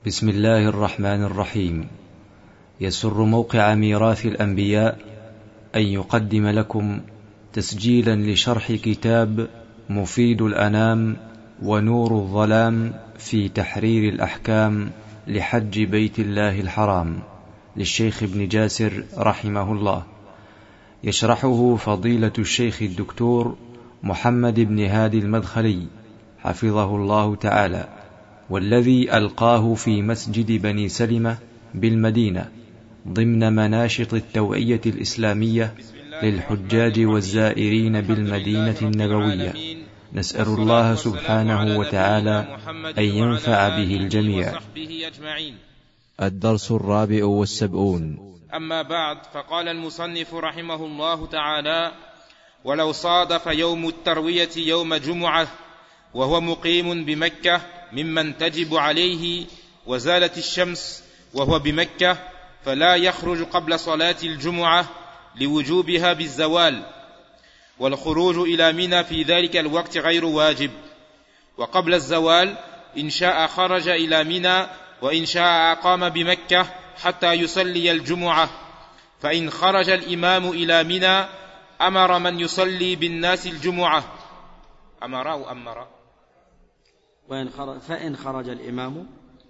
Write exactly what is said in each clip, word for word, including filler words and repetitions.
بسم الله الرحمن الرحيم. يسر موقع ميراث الأنبياء أن يقدم لكم تسجيلا لشرح كتاب مفيد الأنام ونور الظلام في تحرير الأحكام لحج بيت الله الحرام للشيخ ابن جاسر رحمه الله، يشرحه فضيلة الشيخ الدكتور محمد بن هادي المدخلي حفظه الله تعالى، والذي ألقاه في مسجد بني سلمة بالمدينة ضمن مناشط التوعية الإسلامية للحجاج والزائرين بالمدينة النبوية. نسأل الله سبحانه وتعالى أن ينفع به الجميع. الدرس الرابع والسبعون. أما بعد، فقال المصنف رحمه الله تعالى: ولو صادف يوم التروية يوم جمعة وهو مقيم بمكة ممن تجب عليه وزالت الشمس وهو بمكة، فلا يخرج قبل صلاة الجمعة لوجوبها بالزوال، والخروج إلى منى في ذلك الوقت غير واجب. وقبل الزوال إن شاء خرج إلى منى، وإن شاء أقام بمكة حتى يصلي الجمعة. فإن خرج الإمام إلى منى أمر من يصلي بالناس الجمعة. أمر أو أمر وإن خرج فإن خرج الإمام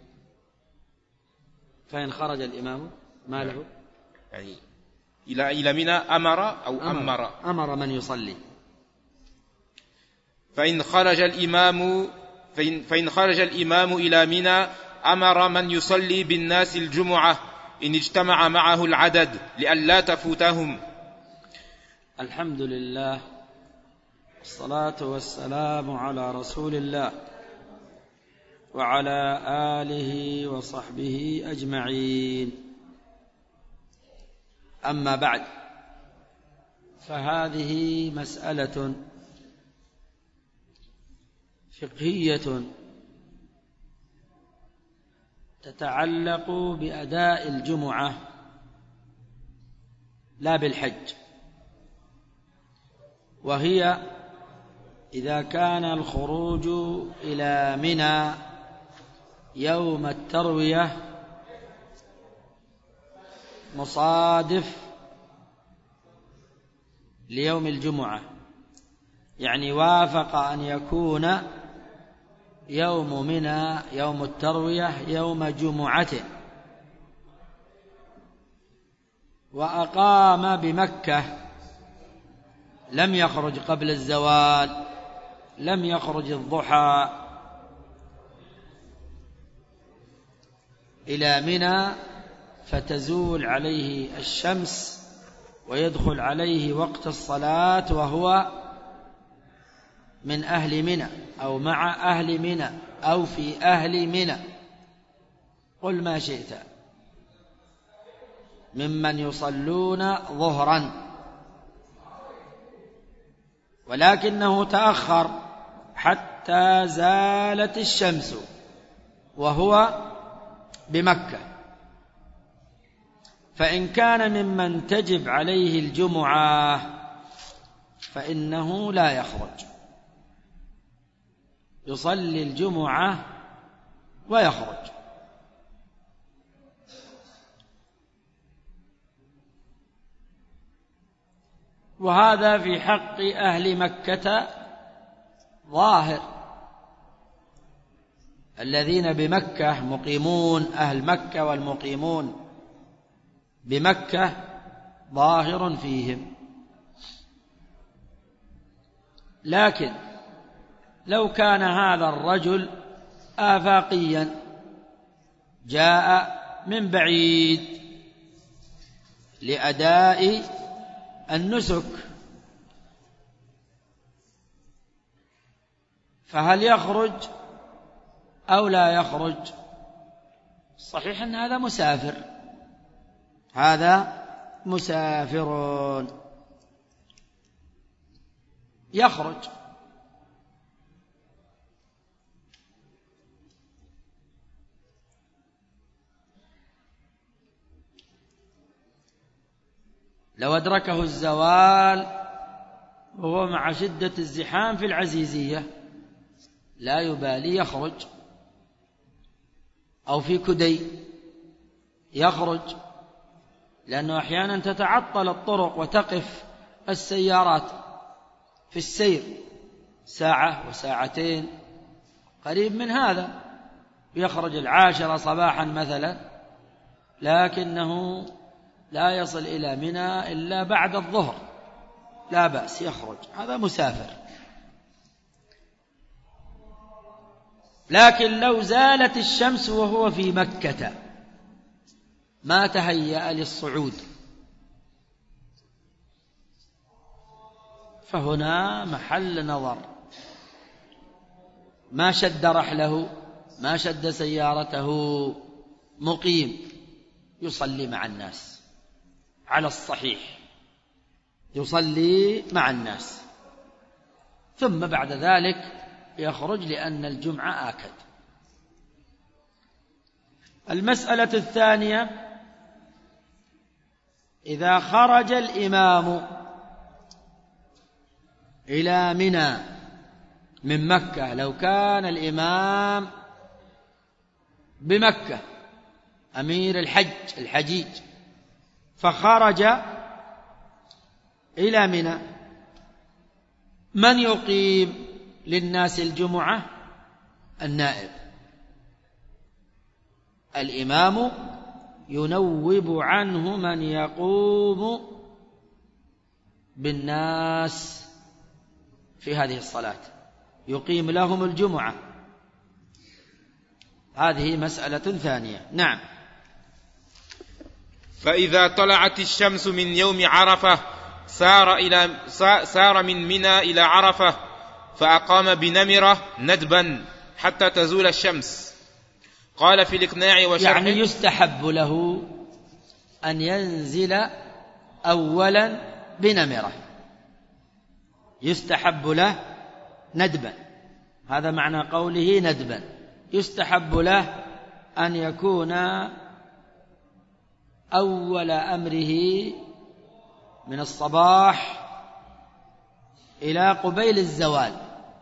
فإن خرج الإمام ما له يعني إلى إلى منى أمر أو أمر أمر, أمر من يصلي. فإن خرج الإمام فإن, فإن خرج الإمام إلى منى أمر من يصلي بالناس الجمعة إن اجتمع معه العدد لئلا تفوتهم. الحمد لله، الصلاة والسلام على رسول الله وعلى آله وصحبه أجمعين. أما بعد، فهذه مسألة فقهية تتعلق بأداء الجمعة لا بالحج، وهي إذا كان الخروج إلى منى يوم التروية مصادف ليوم الجمعة، يعني وافق أن يكون يوم منى يوم التروية يوم جمعته، وأقام بمكة، لم يخرج قبل الزوال، لم يخرج الضحى إلى منى، فتزول عليه الشمس ويدخل عليه وقت الصلاة وهو من أهل منى أو مع أهل منى أو في أهل منى، قل ما شئت، ممن يصلون ظهرا، ولكنه تأخر حتى زالت الشمس وهو بمكة. فإن كان ممن تجب عليه الجمعة فإنه لا يخرج، يصلي الجمعة ويخرج. وهذا في حق أهل مكة ظاهر، الذين بمكة مقيمون، أهل مكة والمقيمون بمكة ظاهر فيهم. لكن لو كان هذا الرجل آفاقيا جاء من بعيد لأداء النسك، فهل يخرج أو لا يخرج؟ صحيح أن هذا مسافر، هذا مسافر يخرج. لو أدركه الزوال وهو مع شدة الزحام في العزيزية لا يبالي، يخرج. أو في كدي يخرج، لأنه أحيانا تتعطل الطرق وتقف السيارات في السير ساعة وساعتين قريب من هذا، يخرج العاشرة صباحا مثلا، لكنه لا يصل إلى منى إلا بعد الظهر، لا بأس يخرج، هذا مسافر. لكن لو زالت الشمس وهو في مكة ما تهيأ للصعود، فهنا محل نظر، ما شد رحله، ما شد سيارته، مقيم يصلي مع الناس على الصحيح، يصلي مع الناس، ثم بعد ذلك يخرج لأن الجمعة آكد. المسألة الثانية: إذا خرج الإمام إلى منى من مكة، لو كان الإمام بمكة أمير الحج الحجيج فخرج إلى منى، من يقيم للناس الجمعة؟ النائب. الإمام ينوب عنه من يقوم بالناس في هذه الصلاة، يقيم لهم الجمعة. هذه مسألة ثانية. نعم. فإذا طلعت الشمس من يوم عرفة سار إلى سار من منى إلى عرفة فأقام بنمرة ندبا حتى تزول الشمس. قال في الإقناع وشرح، يعني يستحب له أن ينزل أولا بنمرة، يستحب له ندبا، هذا معنى قوله ندبا، يستحب له أن يكون أول أمره من الصباح إلى قبيل الزوال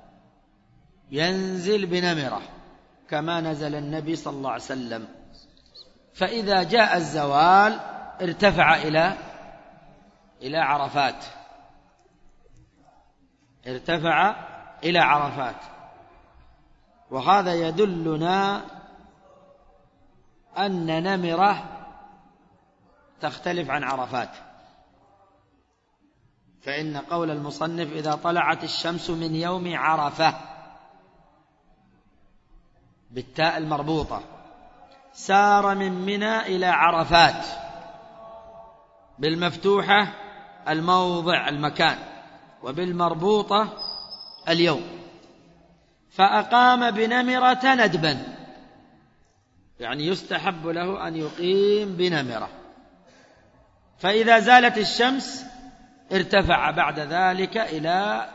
ينزل بنمرة كما نزل النبي صلى الله عليه وسلم، فإذا جاء الزوال ارتفع إلى إلى عرفات، ارتفع إلى عرفات. وهذا يدلنا أن نمرة تختلف عن عرفات، فإن قول المصنف إذا طلعت الشمس من يوم عرفة بالتاء المربوطة سار من منى إلى عرفات بالمفتوحة الموضع المكان وبالمربوطة اليوم، فأقام بنمرة ندبا، يعني يستحب له أن يقيم بنمرة، فإذا زالت الشمس ارتفع بعد ذلك إلى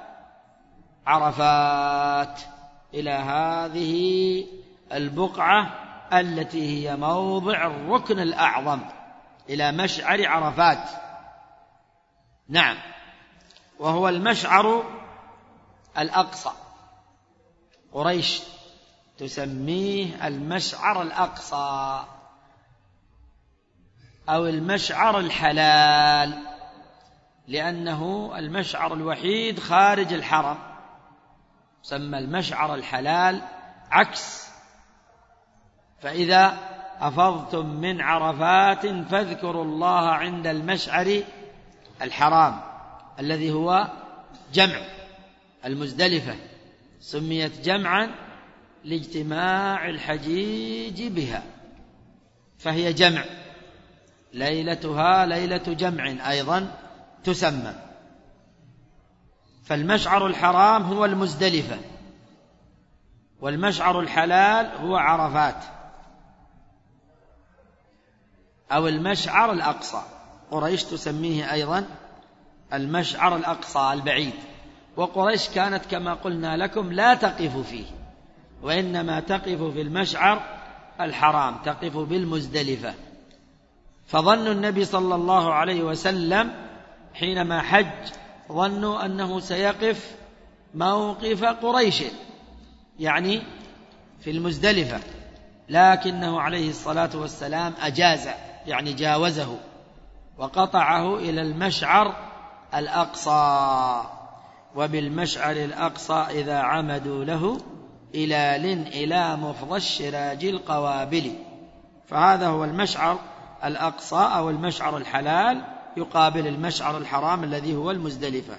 عرفات، إلى هذه البقعة التي هي موضع الركن الأعظم، إلى مشعر عرفات. نعم، وهو المشعر الأقصى، قريش تسميه المشعر الأقصى أو المشعر الحلال، لأنه المشعر الوحيد خارج الحرم، سمى المشعر الحلال عكس. فإذا أفضتم من عرفات فاذكروا الله عند المشعر الحرام الذي هو جمع المزدلفة، سميت جمعا لاجتماع الحجيج بها، فهي جمع، ليلتها ليلة جمع أيضا تسمى. فالمشعر الحرام هو المزدلفة، والمشعر الحلال هو عرفات أو المشعر الأقصى، قريش تسميه أيضا المشعر الأقصى البعيد. وقريش كانت كما قلنا لكم لا تقف فيه، وإنما تقف في المشعر الحرام، تقف بالمزدلفة. فظن النبي صلى الله عليه وسلم حينما حج ظنوا أنه سيقف موقف قريش، يعني في المزدلفة، لكنه عليه الصلاة والسلام أجاز، يعني جاوزه وقطعه إلى المشعر الأقصى. وبالمشعر الأقصى إذا عمدوا له إلال إلى مفضى الشراج القوابل. فهذا هو المشعر الأقصى أو المشعر الحلال يقابل المشعر الحرام الذي هو المزدلفة.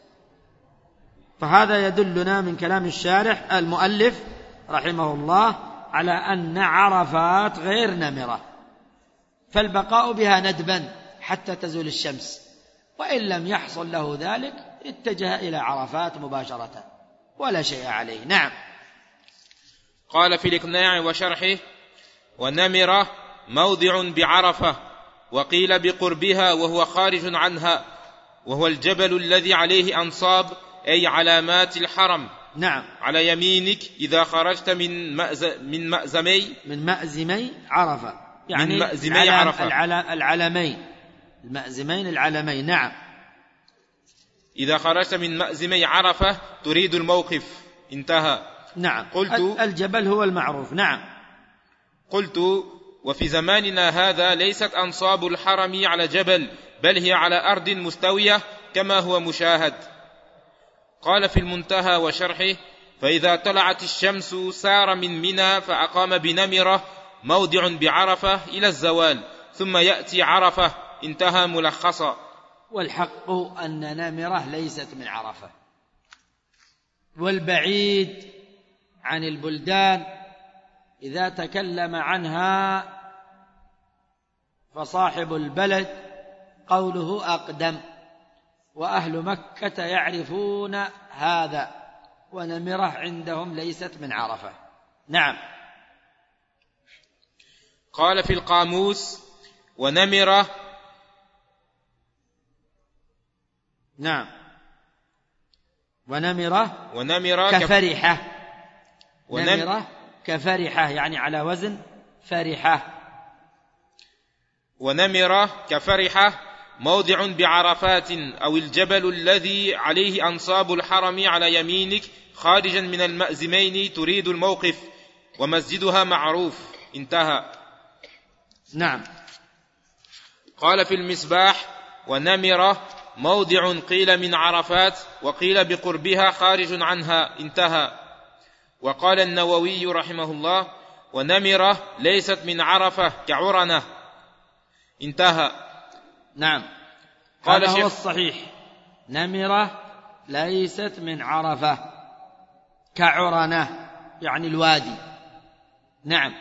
فهذا يدلنا من كلام الشارح المؤلف رحمه الله على أن عرفات غير نمرة، فالبقاء بها ندبا حتى تزول الشمس، وإن لم يحصل له ذلك اتجه إلى عرفات مباشرة ولا شيء عليه. نعم. قال في الإقناع وشرحه: ونمرة موضع بعرفة، وقيل بقربها وهو خارج عنها، وهو الجبل الذي عليه أنصاب أي علامات الحرم. نعم. على يمينك إذا خرجت من مأز من مأزمي من مأزمي عرفة، يعني من مأزمي عرفة العلمين المأزمين العلمين. نعم. إذا خرجت من مأزمي عرفة تريد الموقف. انتهى. نعم. قلت الجبل هو المعروف. نعم. قلت: وفي زماننا هذا ليست أنصاب الحرم على جبل، بل هي على أرض مستوية كما هو مشاهد. قال في المنتهى وشرحه: فإذا طلعت الشمس سار من منى فأقام بنمرة موضع بعرفة إلى الزوال، ثم يأتي عرفة. انتهى ملخصا. والحق أن نمرة ليست من عرفة، والبعيد عن البلدان إذا تكلم عنها فصاحب البلد قوله أقدم، وأهل مكة يعرفون هذا، ونمرة عندهم ليست من عرفة. نعم. قال في القاموس: ونمرة. نعم. ونمرة ونمرة كفرحة. ونم... نمرة كفرحة، يعني على وزن فرحة. ونمرة كفرحة موضع بعرفات، أو الجبل الذي عليه أنصاب الحرم على يمينك خارجا من المأزمين تريد الموقف، ومسجدها معروف. انتهى. نعم. قال في المصباح: ونمرة موضع قيل من عرفات، وقيل بقربها خارج عنها. انتهى. وقال النووي رحمه الله: ونمرة ليست من عرفة كعرنة. انتهى. نعم. قال هذا شيخ هو الصحيح، نمرة ليست من عرفة كعرنة، يعني الوادي. نعم.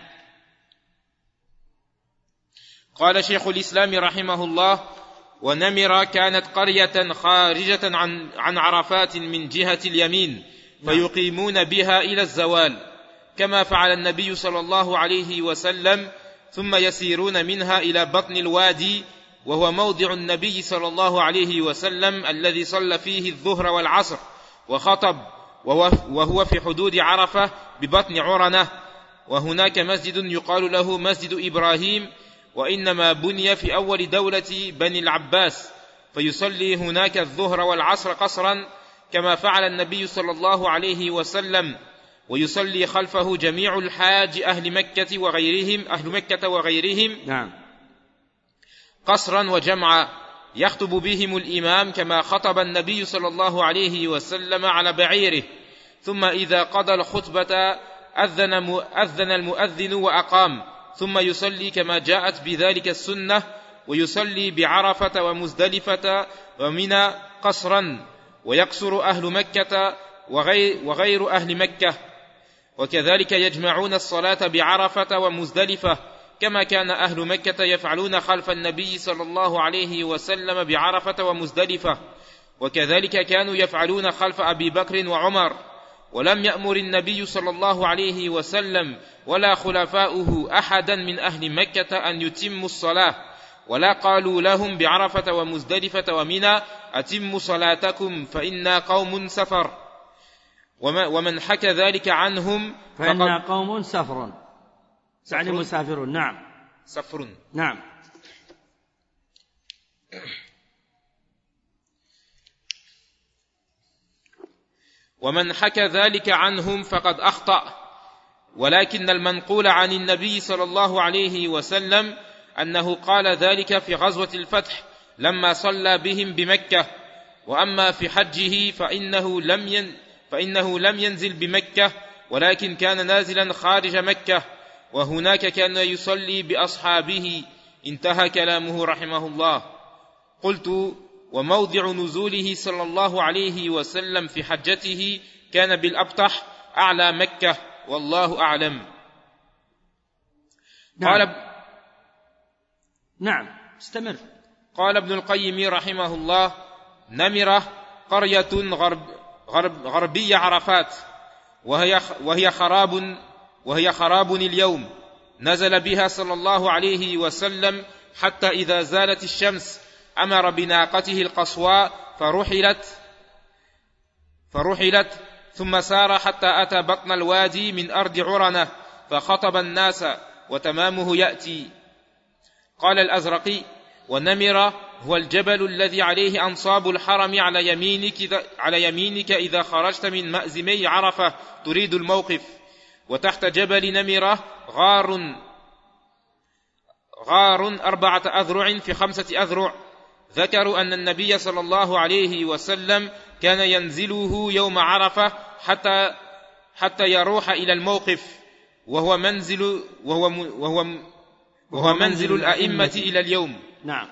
قال شيخ الإسلام رحمه الله: ونمرة كانت قرية خارجة عن, عن عرفات من جهة اليمين، فيقيمون بها إلى الزوال، كما فعل النبي صلى الله عليه وسلم، ثم يسيرون منها إلى بطن الوادي، وهو موضع النبي صلى الله عليه وسلم الذي صلى فيه الظهر والعصر وخطب، وهو في حدود عرفة ببطن عرنة. وهناك مسجد يقال له مسجد إبراهيم، وإنما بني في أول دولة بني العباس، فيصلي هناك الظهر والعصر قصرا، كما فعل النبي صلى الله عليه وسلم، ويصلي خلفه جميع الحاج أهل مكة وغيرهم أهل مكة وغيرهم نعم. قصرا وجمعا، يخطب بهم الإمام كما خطب النبي صلى الله عليه وسلم على بعيره، ثم إذا قضى الخطبة أذن, أذن المؤذن وأقام، ثم يصلي كما جاءت بذلك السنة، ويصلي بعرفة ومزدلفة ومنى قصرا، ويقصر أهل مكة وغير, وغير أهل مكة، وكذلك يجمعون الصلاة بعرفة ومزدلفة، كما كان أهل مكة يفعلون خلف النبي صلى الله عليه وسلم بعرفة ومزدلفة، وكذلك كانوا يفعلون خلف أبي بكر وعمر. ولم يأمر النبي صلى الله عليه وسلم ولا خلفاؤه أحدا من أهل مكة أن يتموا الصلاة، ولا قالوا لهم بعرفة ومزدلفة ومنى: أتموا صلاتكم فإنا قوم سفر. ومن حكى ذلك عنهم فإنا قوم سفر، يعني مسافرون. نعم. سفر. نعم. ومن حكى ذلك عنهم فقد أخطأ، ولكن المنقول عن النبي صلى الله عليه وسلم أنه قال ذلك في غزوة الفتح لما صلى بهم بمكة. وأما في حجه فإنه لم ين فإنه لم ينزل بمكة، ولكن كان نازلا خارج مكة، وهناك كان يصلي بأصحابه. انتهى كلامه رحمه الله. قلت: وموضع نزوله صلى الله عليه وسلم في حجته كان بالأبطح أعلى مكة، والله أعلم. نعم. قال ب... نعم استمر. قال ابن القيم رحمه الله: نمرة قرية غرب غرب غربية عرفات، وهي وهي خراب وهي خراب اليوم. نزل بها صلى الله عليه وسلم حتى إذا زالت الشمس أمر بناقته القصواء فرحلت فرحلت ثم سار حتى أتى بطن الوادي من أرض عرنة فخطب الناس، وتمامه يأتي. قال الأزرقي: ونمر هو الجبل الذي عليه أنصاب الحرم على يمينك, على يمينك إذا خرجت من مأزمي عرفة تريد الموقف، وتحت جبل نمرة غار غار أربعة أذرع في خمسة أذرع. ذكروا أن النبي صلى الله عليه وسلم كان ينزله يوم عرفة حتى حتى يروح إلى الموقف، وهو منزل وهو وهو وهو منزل الأئمة إلى اليوم. نعم.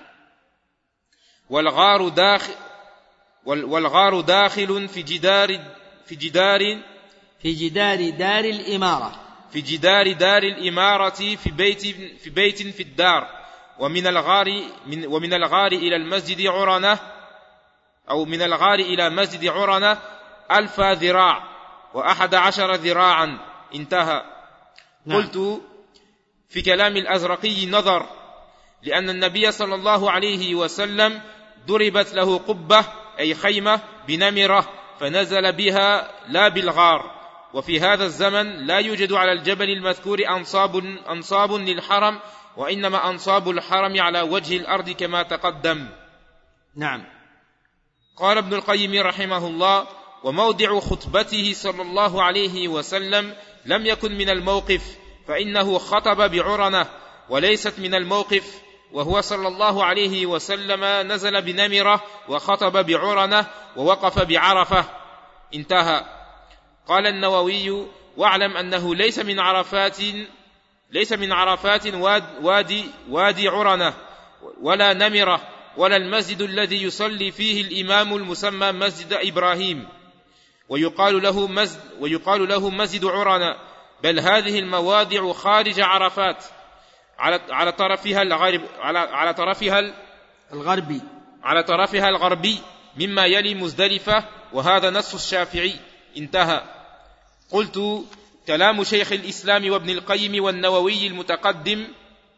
والغار داخل والغار داخل في جدار في جدار في جدار دار الإمارة في جدار دار الإمارة في بيت في بيت في الدار. ومن الغار من ومن الغار إلى المسجد عرنة أو من الغار إلى مسجد عرنة ألف ذراع وأحد عشر ذراعا. انتهى. نعم. قلت: في كلام الأزرقي نظر، لأن النبي صلى الله عليه وسلم ضربت له قبة أي خيمة بنمرة فنزل بها لا بالغار. وفي هذا الزمن لا يوجد على الجبل المذكور أنصاب, أنصاب للحرم، وإنما أنصاب الحرم على وجه الأرض كما تقدم. نعم. قال ابن القيم رحمه الله: وموضع خطبته صلى الله عليه وسلم لم يكن من الموقف، فإنه خطب بعرنة وليست من الموقف، وهو صلى الله عليه وسلم نزل بنمرة وخطب بعرنة ووقف بعرفة. انتهى. قال النووي: واعلم أنه ليس من عرفات ليس من عرفات وادي وادي عرنة ولا نمرة ولا المسجد الذي يصلي فيه الإمام المسمى مسجد إبراهيم، ويقال له مسجد ويقال له مسجد عرنة، بل هذه المواضع خارج عرفات على على طرفها الغرب على على طرفها الغربي على طرفها الغربي مما يلي مزدلفة، وهذا نص الشافعي. انتهى. قلت: كلام شيخ الإسلام وابن القيم والنووي المتقدم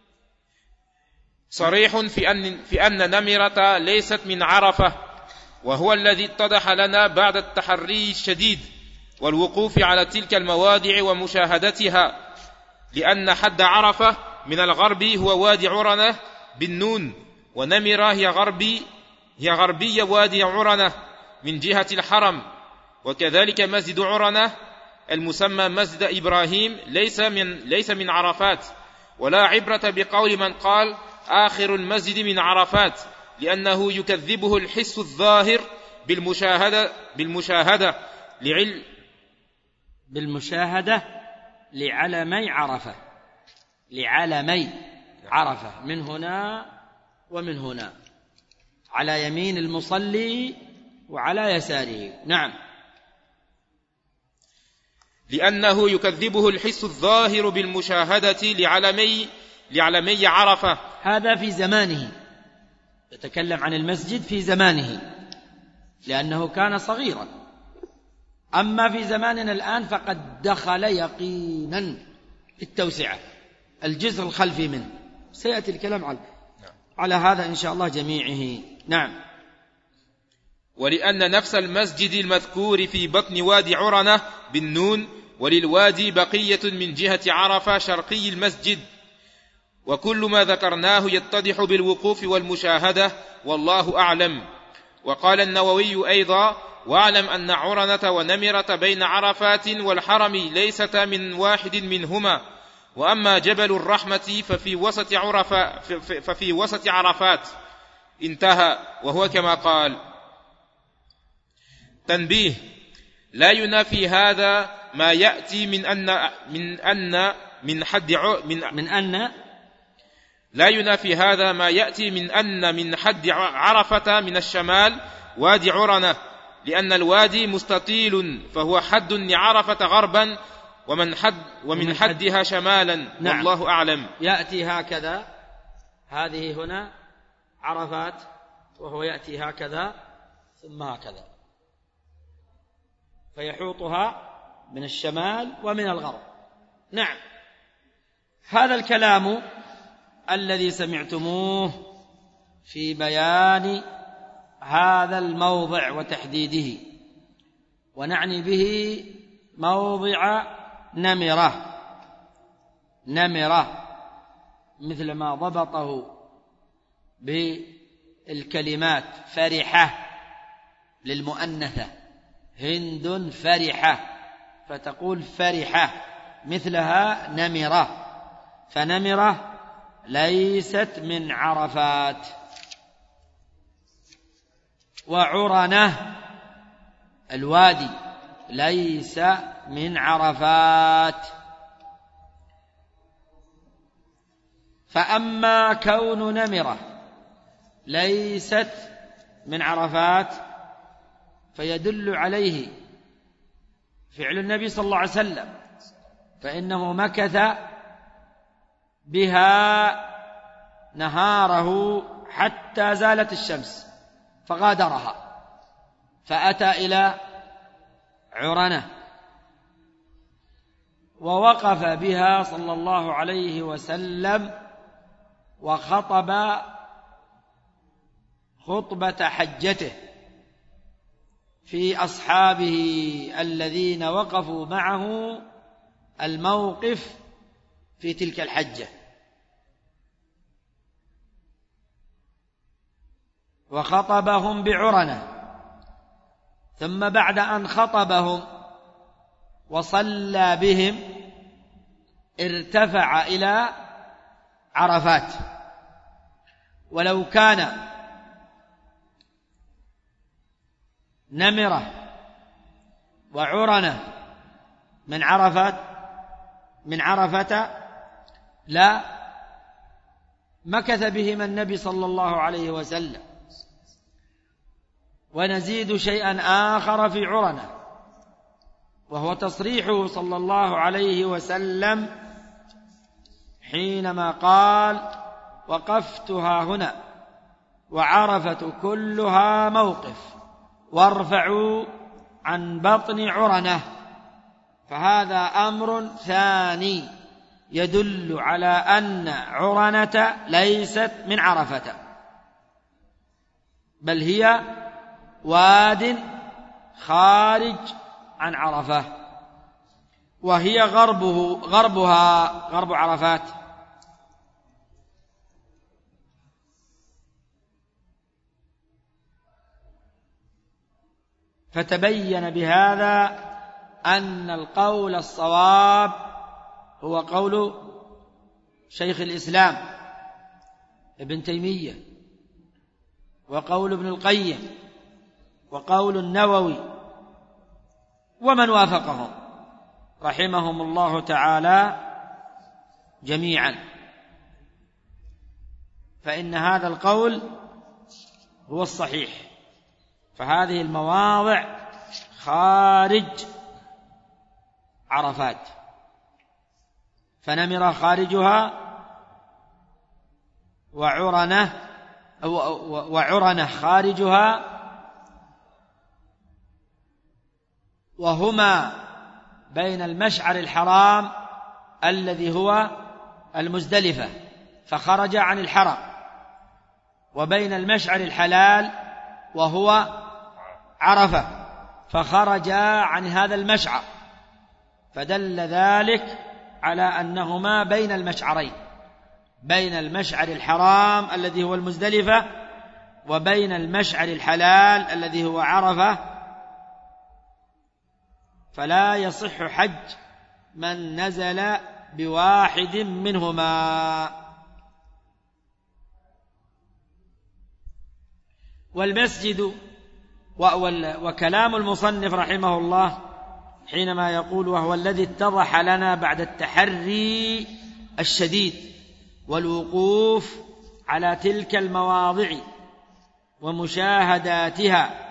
صريح في أن في أن نمرة ليست من عرفة، وهو الذي اتضح لنا بعد التحري الشديد والوقوف على تلك المواضع ومشاهدتها، لأن حد عرفة من الغرب هو وادي عرنة بالنون، ونمرة هي غربي هي غربية وادي عرنة من جهة الحرم. وكذلك مسجد عرنة المسمى مسجد إبراهيم ليس من ليس من عرفات، ولا عبرة بقول من قال آخر المسجد من عرفات، لأنه يكذبه الحس الظاهر بالمشاهدة بالمشاهدة لعل بالمشاهدة لعلمي عرفة لعلمي عرفة من هنا ومن هنا، على يمين المصلي وعلى يساره. نعم. لأنه يكذبه الحس الظاهر بالمشاهدة لعلمي لعلمي عرفة. هذا في زمانه، يتكلم عن المسجد في زمانه لأنه كان صغيرا. أما في زماننا الآن فقد دخل يقينا التوسعة، الجزء الخلفي منه سيأتي الكلام على على هذا إن شاء الله جميعه. نعم. ولأن نفس المسجد المذكور في بطن وادي عرنة بالنون، وللوادي بقية من جهة عرفة شرقي المسجد، وكل ما ذكرناه يتضح بالوقوف والمشاهدة، والله أعلم. وقال النووي أيضا: واعلم أن عرنة ونمرة بين عرفات والحرم ليستا من واحد منهما، وأما جبل الرحمة ففي وسط عرفة ففي وسط عرفات. انتهى. وهو كما قال. تنبيه: لا ينافي هذا ما يأتي من أن من أن من حد من من أن لا ينافي هذا ما يأتي من أن من حد عرفة من الشمال وادي عرنة، لأن الوادي مستطيل فهو حد لعرفة غربا ومن حد ومن حدها شمالا. نعم. والله أعلم. يأتي هكذا، هذه هنا عرفات، وهو يأتي هكذا ثم هكذا، فيحوطها من الشمال ومن الغرب. نعم. هذا الكلام الذي سمعتموه في بيان هذا الموضع وتحديده، ونعني به موضع نمرة نمرة مثل ما ضبطه بالكلمات فرحة للمؤنثة، هند فرحة، فتقول فرحة، مثلها نمرة. فنمرة ليست من عرفات. وعرنة الوادي ليس من عرفات. فأما كون نمرة ليست من عرفات فيدل عليه فعل النبي صلى الله عليه وسلم، فإنه مكث بها نهاره حتى زالت الشمس فغادرها، فأتى إلى عرنة ووقف بها صلى الله عليه وسلم وخطب خطبة حجته في أصحابه الذين وقفوا معه الموقف في تلك الحجة، وخطبهم بعرنة. ثم بعد أن خطبهم وصلى بهم ارتفع إلى عرفات. ولو كان نمرة وعرنة من عرفات من عرفة لا مكث بهما النبي صلى الله عليه وسلم. ونزيد شيئا آخر في عرنة، وهو تصريحه صلى الله عليه وسلم حينما قال: وقفتها هنا وعرفة كلها موقف وارفعوا عن بطن عرنة. فهذا أمر ثاني يدل على أن عرنة ليست من عرفة، بل هي واد خارج عن عرفة، وهي غربه غربها غرب عرفات. فتبين بهذا أن القول الصواب هو قول شيخ الإسلام ابن تيمية، وقول ابن القيم، وقول النووي، ومن وافقهم رحمهم الله تعالى جميعا. فإن هذا القول هو الصحيح. فهذه المواضع خارج عرفات، فنمرة خارجها، وعرنة وعرنة خارجها، وهما بين المشعر الحرام الذي هو المزدلفة فخرج عن الحرم، وبين المشعر الحلال وهو عرفة فخرج عن هذا المشعر، فدل ذلك على أنهما بين المشعرين، بين المشعر الحرام الذي هو المزدلفة وبين المشعر الحلال الذي هو عرفة، فلا يصح حج من نزل بواحد منهما. والمسجد وكلام المصنف رحمه الله حينما يقول وهو الذي اتضح لنا بعد التحري الشديد والوقوف على تلك المواضع ومشاهداتها.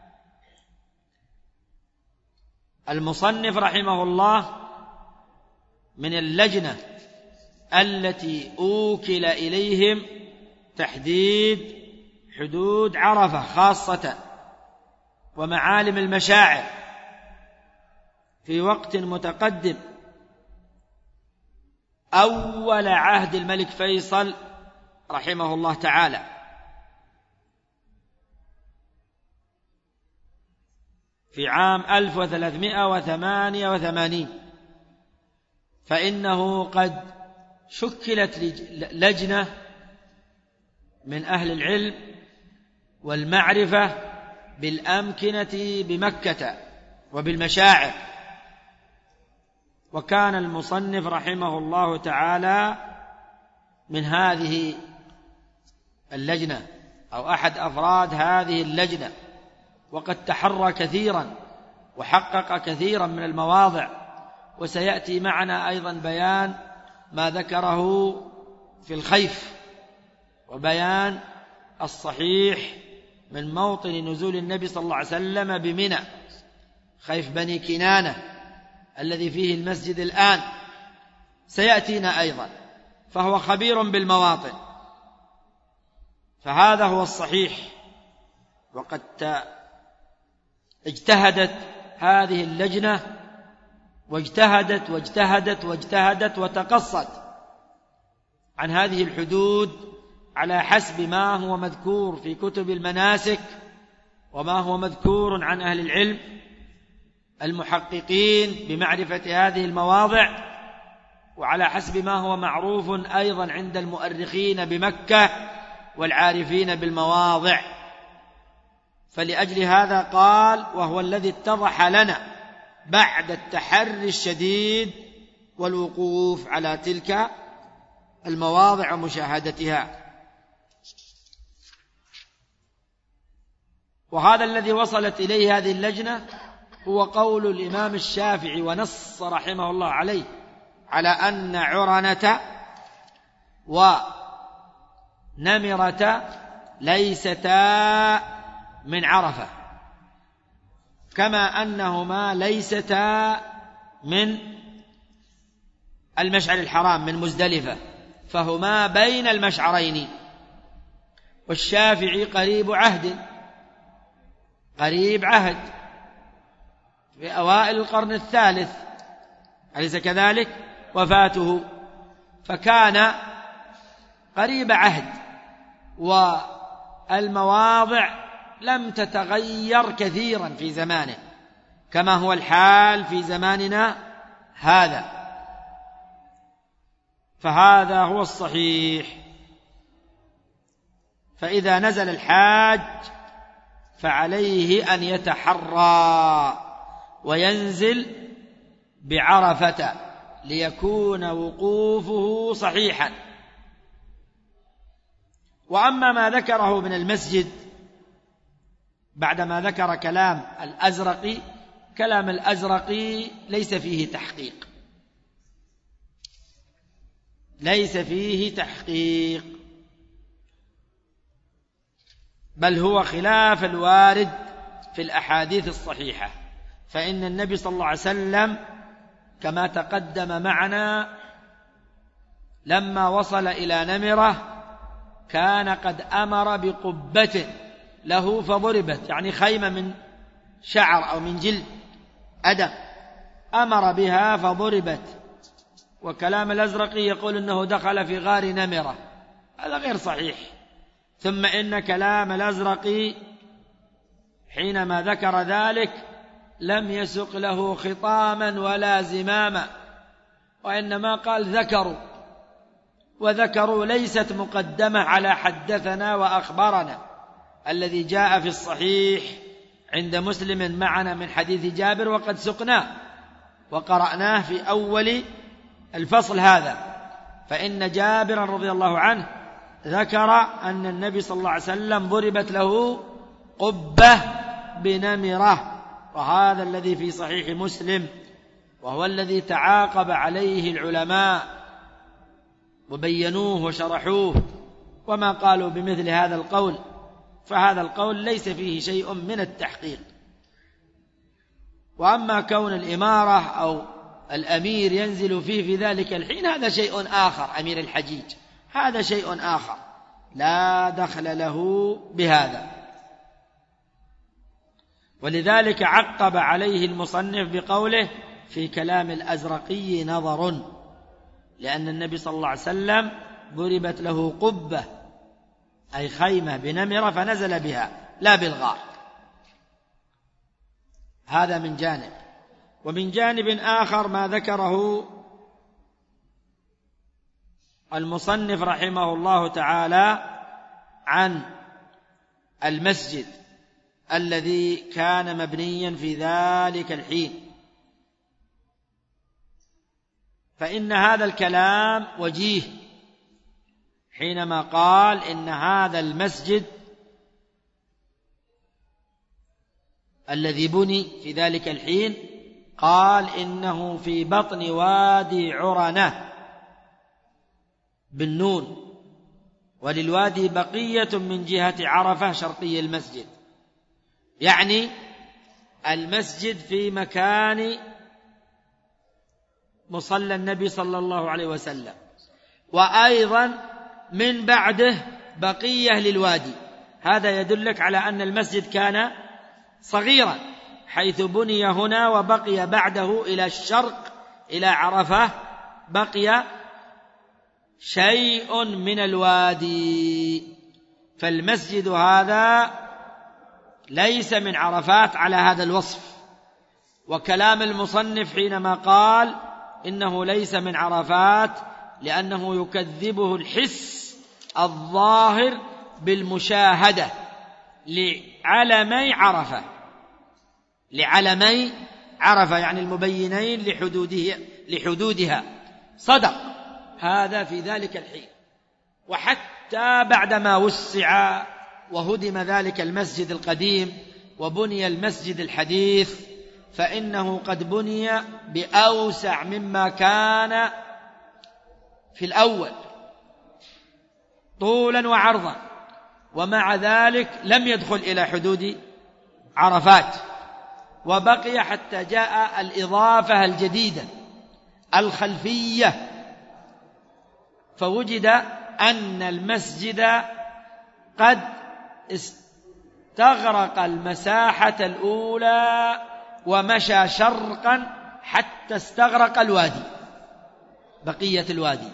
المصنف رحمه الله من اللجنة التي أوكل إليهم تحديد حدود عرفة خاصة ومعالم المشاعر في وقت متقدم أول عهد الملك فيصل رحمه الله تعالى، في عام ألف وثلاثمائة وثمانية وثمانين، فإنه قد شكلت لجنة من أهل العلم والمعرفة بالأمكنة بمكة وبالمشاعر. وكان المصنف رحمه الله تعالى من هذه اللجنة أو أحد أفراد هذه اللجنة، وقد تحرى كثيرا وحقق كثيرا من المواضع، وسيأتي معنا أيضا بيان ما ذكره في الخيف وبيان الصحيح من موطن نزول النبي صلى الله عليه وسلم بمنى، خيف بني كنانة الذي فيه المسجد الآن سيأتينا أيضا، فهو خبير بالمواطن. فهذا هو الصحيح. وقد اجتهدت هذه اللجنة واجتهدت واجتهدت واجتهدت وتقصت عن هذه الحدود على حسب ما هو مذكور في كتب المناسك وما هو مذكور عن أهل العلم المحققين بمعرفة هذه المواضع، وعلى حسب ما هو معروف أيضا عند المؤرخين بمكة والعارفين بالمواضع. فلأجل هذا قال وهو الذي اتضح لنا بعد التحري الشديد والوقوف على تلك المواضع ومشاهدتها. وهذا الذي وصلت إليه هذه اللجنة هو قول الإمام الشافعي، ونص رحمه الله عليه على أن عرنة ونمرة ليستا من عرفة، كما أنهما ليستا من المشعر الحرام من مزدلفة، فهما بين المشعرين. والشافعي قريب عهد قريب عهد في أوائل القرن الثالث، أليس كذلك؟ وفاته، فكان قريب عهد، والمواضع لم تتغير كثيرا في زمانه كما هو الحال في زماننا هذا. فهذا هو الصحيح. فإذا نزل الحاج فعليه أن يتحرى وينزل بعرفة ليكون وقوفه صحيحا. وأما ما ذكره من المسجد بعدما ذكر كلام الأزرقي، كلام الأزرقي ليس فيه تحقيق، ليس فيه تحقيق، بل هو خلاف الوارد في الأحاديث الصحيحة. فإن النبي صلى الله عليه وسلم كما تقدم معنا لما وصل إلى نمرة كان قد أمر بقبة له فضربت، يعني خيمة من شعر أو من جلد أدم، أمر بها فضربت. وكلام الأزرقي يقول أنه دخل في غار نمرة، هذا غير صحيح. ثم إن كلام الأزرقي حينما ذكر ذلك لم يسق له خطاما ولا زماما، وإنما قال ذكروا، وذكروا ليست مقدمة على حدثنا وأخبرنا الذي جاء في الصحيح عند مسلم معنا من حديث جابر وقد سقناه وقرأناه في أول الفصل هذا. فإن جابر رضي الله عنه ذكر أن النبي صلى الله عليه وسلم ضربت له قبة بنمرة، وهذا الذي في صحيح مسلم، وهو الذي تعاقب عليه العلماء وبينوه وشرحوه، وما قالوا بمثل هذا القول، فهذا القول ليس فيه شيء من التحقيق. وأما كون الإمارة أو الأمير ينزل فيه في ذلك الحين هذا شيء آخر، أمير الحجيج هذا شيء آخر لا دخل له بهذا. ولذلك عقب عليه المصنف بقوله في كلام الأزرقي نظر، لأن النبي صلى الله عليه وسلم ضربت له قبة أي خيمة بنمرة فنزل بها لا بالغار. هذا من جانب. ومن جانب آخر ما ذكره المصنف رحمه الله تعالى عن المسجد الذي كان مبنيا في ذلك الحين، فإن هذا الكلام وجيه حينما قال إن هذا المسجد الذي بني في ذلك الحين قال إنه في بطن وادي عرنة بالنون، وللوادي بقية من جهة عرفة شرقي المسجد، يعني المسجد في مكان مصلى النبي صلى الله عليه وسلم، وأيضا من بعده بقية للوادي. هذا يدلك على أن المسجد كان صغيرا حيث بني هنا وبقي بعده إلى الشرق إلى عرفة بقي شيء من الوادي. فالمسجد هذا ليس من عرفات على هذا الوصف. وكلام المصنف حينما قال إنه ليس من عرفات لأنه يكذبه الحس الظاهر بالمشاهدة لعلمي عرفة، لعلمي عرفة يعني المبينين لحدوده لحدودها، صدق هذا في ذلك الحين. وحتى بعدما وسع وهدم ذلك المسجد القديم وبني المسجد الحديث فإنه قد بني بأوسع مما كان في الأول طولا وعرضا، ومع ذلك لم يدخل إلى حدود عرفات، وبقي حتى جاء الإضافة الجديدة الخلفية، فوجد أن المسجد قد استغرق المساحة الأولى ومشى شرقا حتى استغرق الوادي، بقية الوادي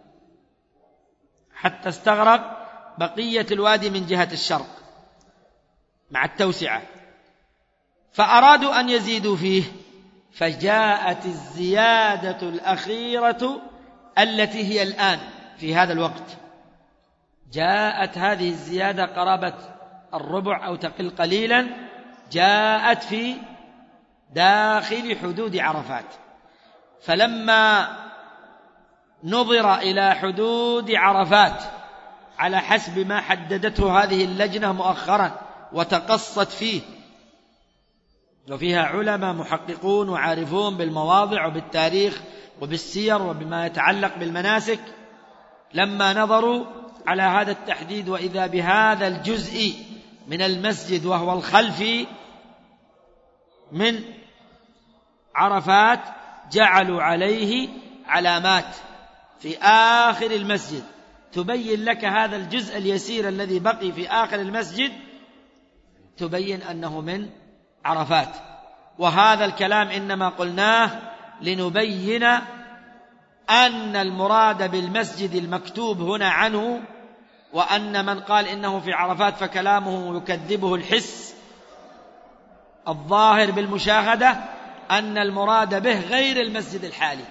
حتى استغرق بقية الوادي من جهة الشرق مع التوسعة، فأرادوا أن يزيدوا فيه، فجاءت الزيادة الأخيرة التي هي الآن في هذا الوقت، جاءت هذه الزيادة قرابة الربع أو تقل قليلا، جاءت في داخل حدود عرفات. فلما نظر إلى حدود عرفات على حسب ما حددته هذه اللجنة مؤخرا وتقصت فيه، وفيها علماء محققون وعارفون بالمواضع وبالتاريخ وبالسير وبما يتعلق بالمناسك، لما نظروا على هذا التحديد وإذا بهذا الجزء من المسجد وهو الخلفي من عرفات جعلوا عليه علامات في آخر المسجد تبين لك هذا الجزء اليسير الذي بقي في آخر المسجد، تبين أنه من عرفات. وهذا الكلام إنما قلناه لنبين أن المراد بالمسجد المكتوب هنا عنه، وأن من قال إنه في عرفات فكلامه يكذبه الحس الظاهر بالمشاهدة، أن المراد به غير المسجد الحالي.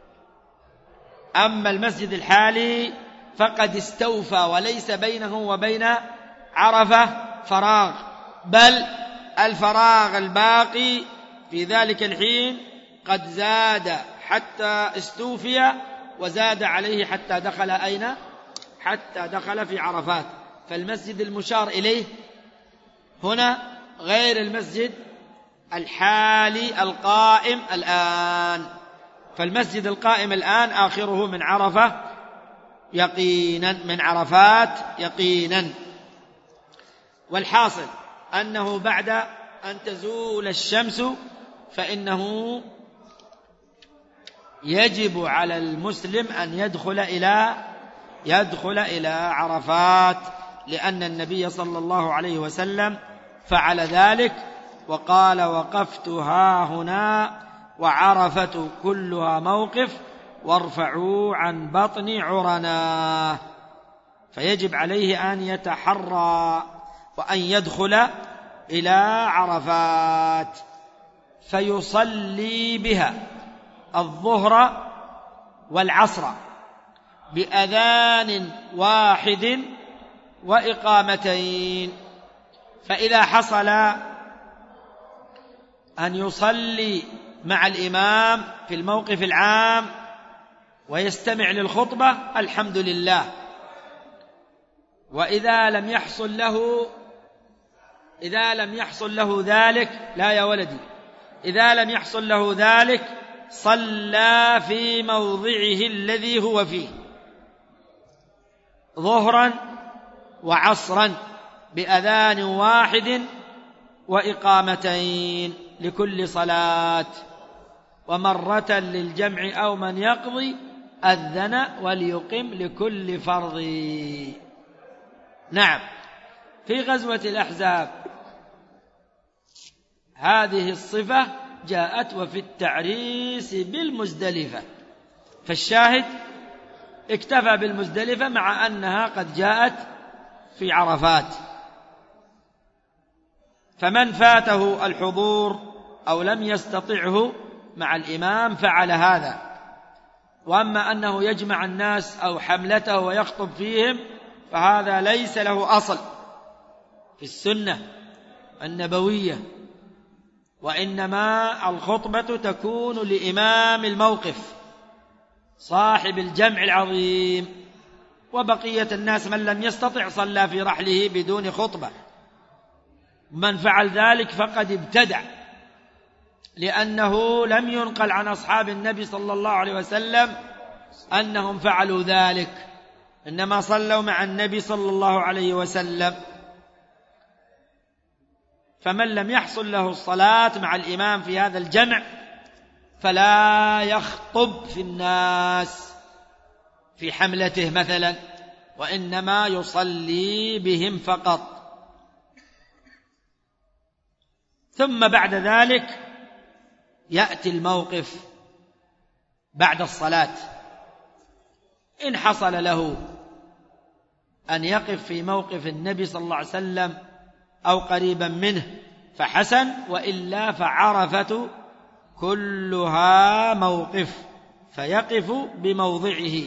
أما المسجد الحالي فقد استوفى وليس بينه وبين عرفة فراغ، بل الفراغ الباقي في ذلك الحين قد زاد حتى استوفي، وزاد عليه حتى دخل أين؟ حتى دخل في عرفات. فالمسجد المشار إليه هنا غير المسجد الحالي القائم الآن. فالمسجد القائم الآن آخره من عرفة يقينا، من عرفات يقينا. والحاصل أنه بعد أن تزول الشمس فإنه يجب على المسلم أن يدخل إلى يدخل إلى عرفات، لأن النبي صلى الله عليه وسلم فعل ذلك وقال: وقفت ها هنا وعرفة كلها موقف وارفعوا عن بطن عرنا. فيجب عليه أن يتحرى وأن يدخل إلى عرفات فيصلي بها الظهر والعصر بأذان واحد وإقامتين. فإذا حصل أن يصلي مع الإمام في الموقف العام ويستمع للخطبة الحمد لله. وإذا لم يحصل له إذا لم يحصل له ذلك لا يا ولدي إذا لم يحصل له ذلك صلى في موضعه الذي هو فيه ظهرا وعصرا بأذان واحد وإقامتين لكل صلاة، ومرة للجمع أو من يقضي أذن وليقم لكل فرض. نعم. في غزوة الأحزاب هذه الصفة جاءت وفي التعريس بالمزدلفة، فالشاهد اكتفى بالمزدلفة مع أنها قد جاءت في عرفات. فمن فاته الحضور أو لم يستطعه مع الإمام فعل هذا. وأما أنه يجمع الناس أو حملته ويخطب فيهم فهذا ليس له أصل في السنة النبوية، وإنما الخطبة تكون لإمام الموقف صاحب الجمع العظيم، وبقية الناس من لم يستطع صلى في رحله بدون خطبة. من فعل ذلك فقد ابتدع، لأنه لم ينقل عن أصحاب النبي صلى الله عليه وسلم أنهم فعلوا ذلك، إنما صلوا مع النبي صلى الله عليه وسلم. فمن لم يحصل له الصلاة مع الإمام في هذا الجمع فلا يخطب في الناس في حملته مثلا، وإنما يصلي بهم فقط. ثم بعد ذلك يأتي الموقف بعد الصلاة. إن حصل له أن يقف في موقف النبي صلى الله عليه وسلم أو قريبا منه فحسن، وإلا فعرفة كلها موقف، فيقف بموضعه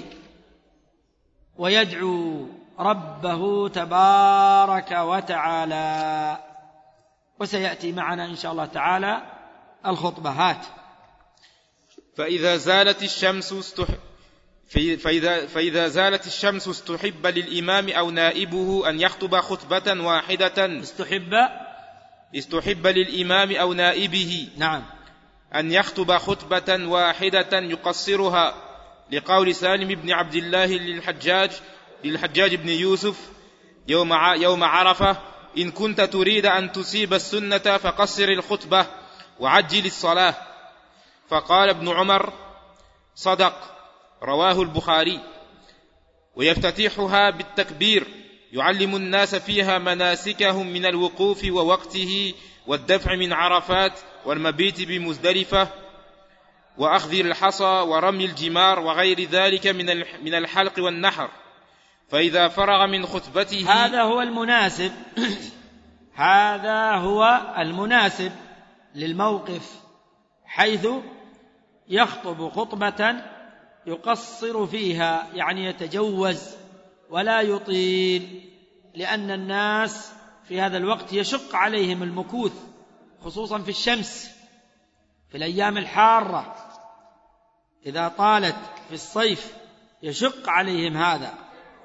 ويدعو ربه تبارك وتعالى. وسيأتي معنا إن شاء الله تعالى الخطبات. فإذا زالت الشمس استحب فإذا, فإذا زالت الشمس استحب للإمام أو نائبه أن يخطب خطبة واحدة. استحب استحب للإمام أو نائبه نعم أن يخطب خطبة واحدة يقصرها، لقول سالم بن عبد الله للحجاج للحجاج بن يوسف يوم يوم عرفة: إن كنت تريد أن تصيب السنة فقصر الخطبة وعجل الصلاة. فقال ابن عمر: صدق، رواه البخاري. ويفتتحها بالتكبير، يعلم الناس فيها مناسكهم من الوقوف ووقته والدفع من عرفات والمبيت بمزدلفة وأخذ الحصى ورمي الجمار وغير ذلك من الحلق والنحر. فإذا فرغ من خطبته هذا هو المناسب هذا هو المناسب للموقف، حيث يخطب خطبة يقصر فيها، يعني يتجوز ولا يطيل، لأن الناس في هذا الوقت يشق عليهم المكوث خصوصا في الشمس في الأيام الحارة، إذا طالت في الصيف يشق عليهم هذا.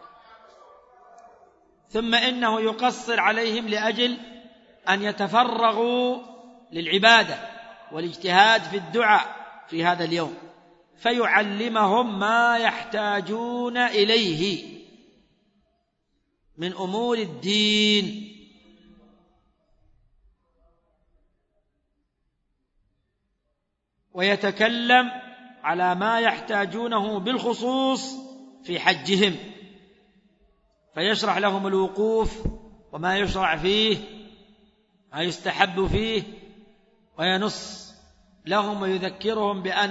ثم إنه يقصر عليهم لأجل أن يتفرغوا للعبادة والاجتهاد في الدعاء في هذا اليوم، فيعلمهم ما يحتاجون إليه من أمور الدين. ويتكلم على ما يحتاجونه بالخصوص في حجهم، فيشرح لهم الوقوف وما يشرع فيه، ما يستحب فيه، وينص لهم ويذكرهم بأن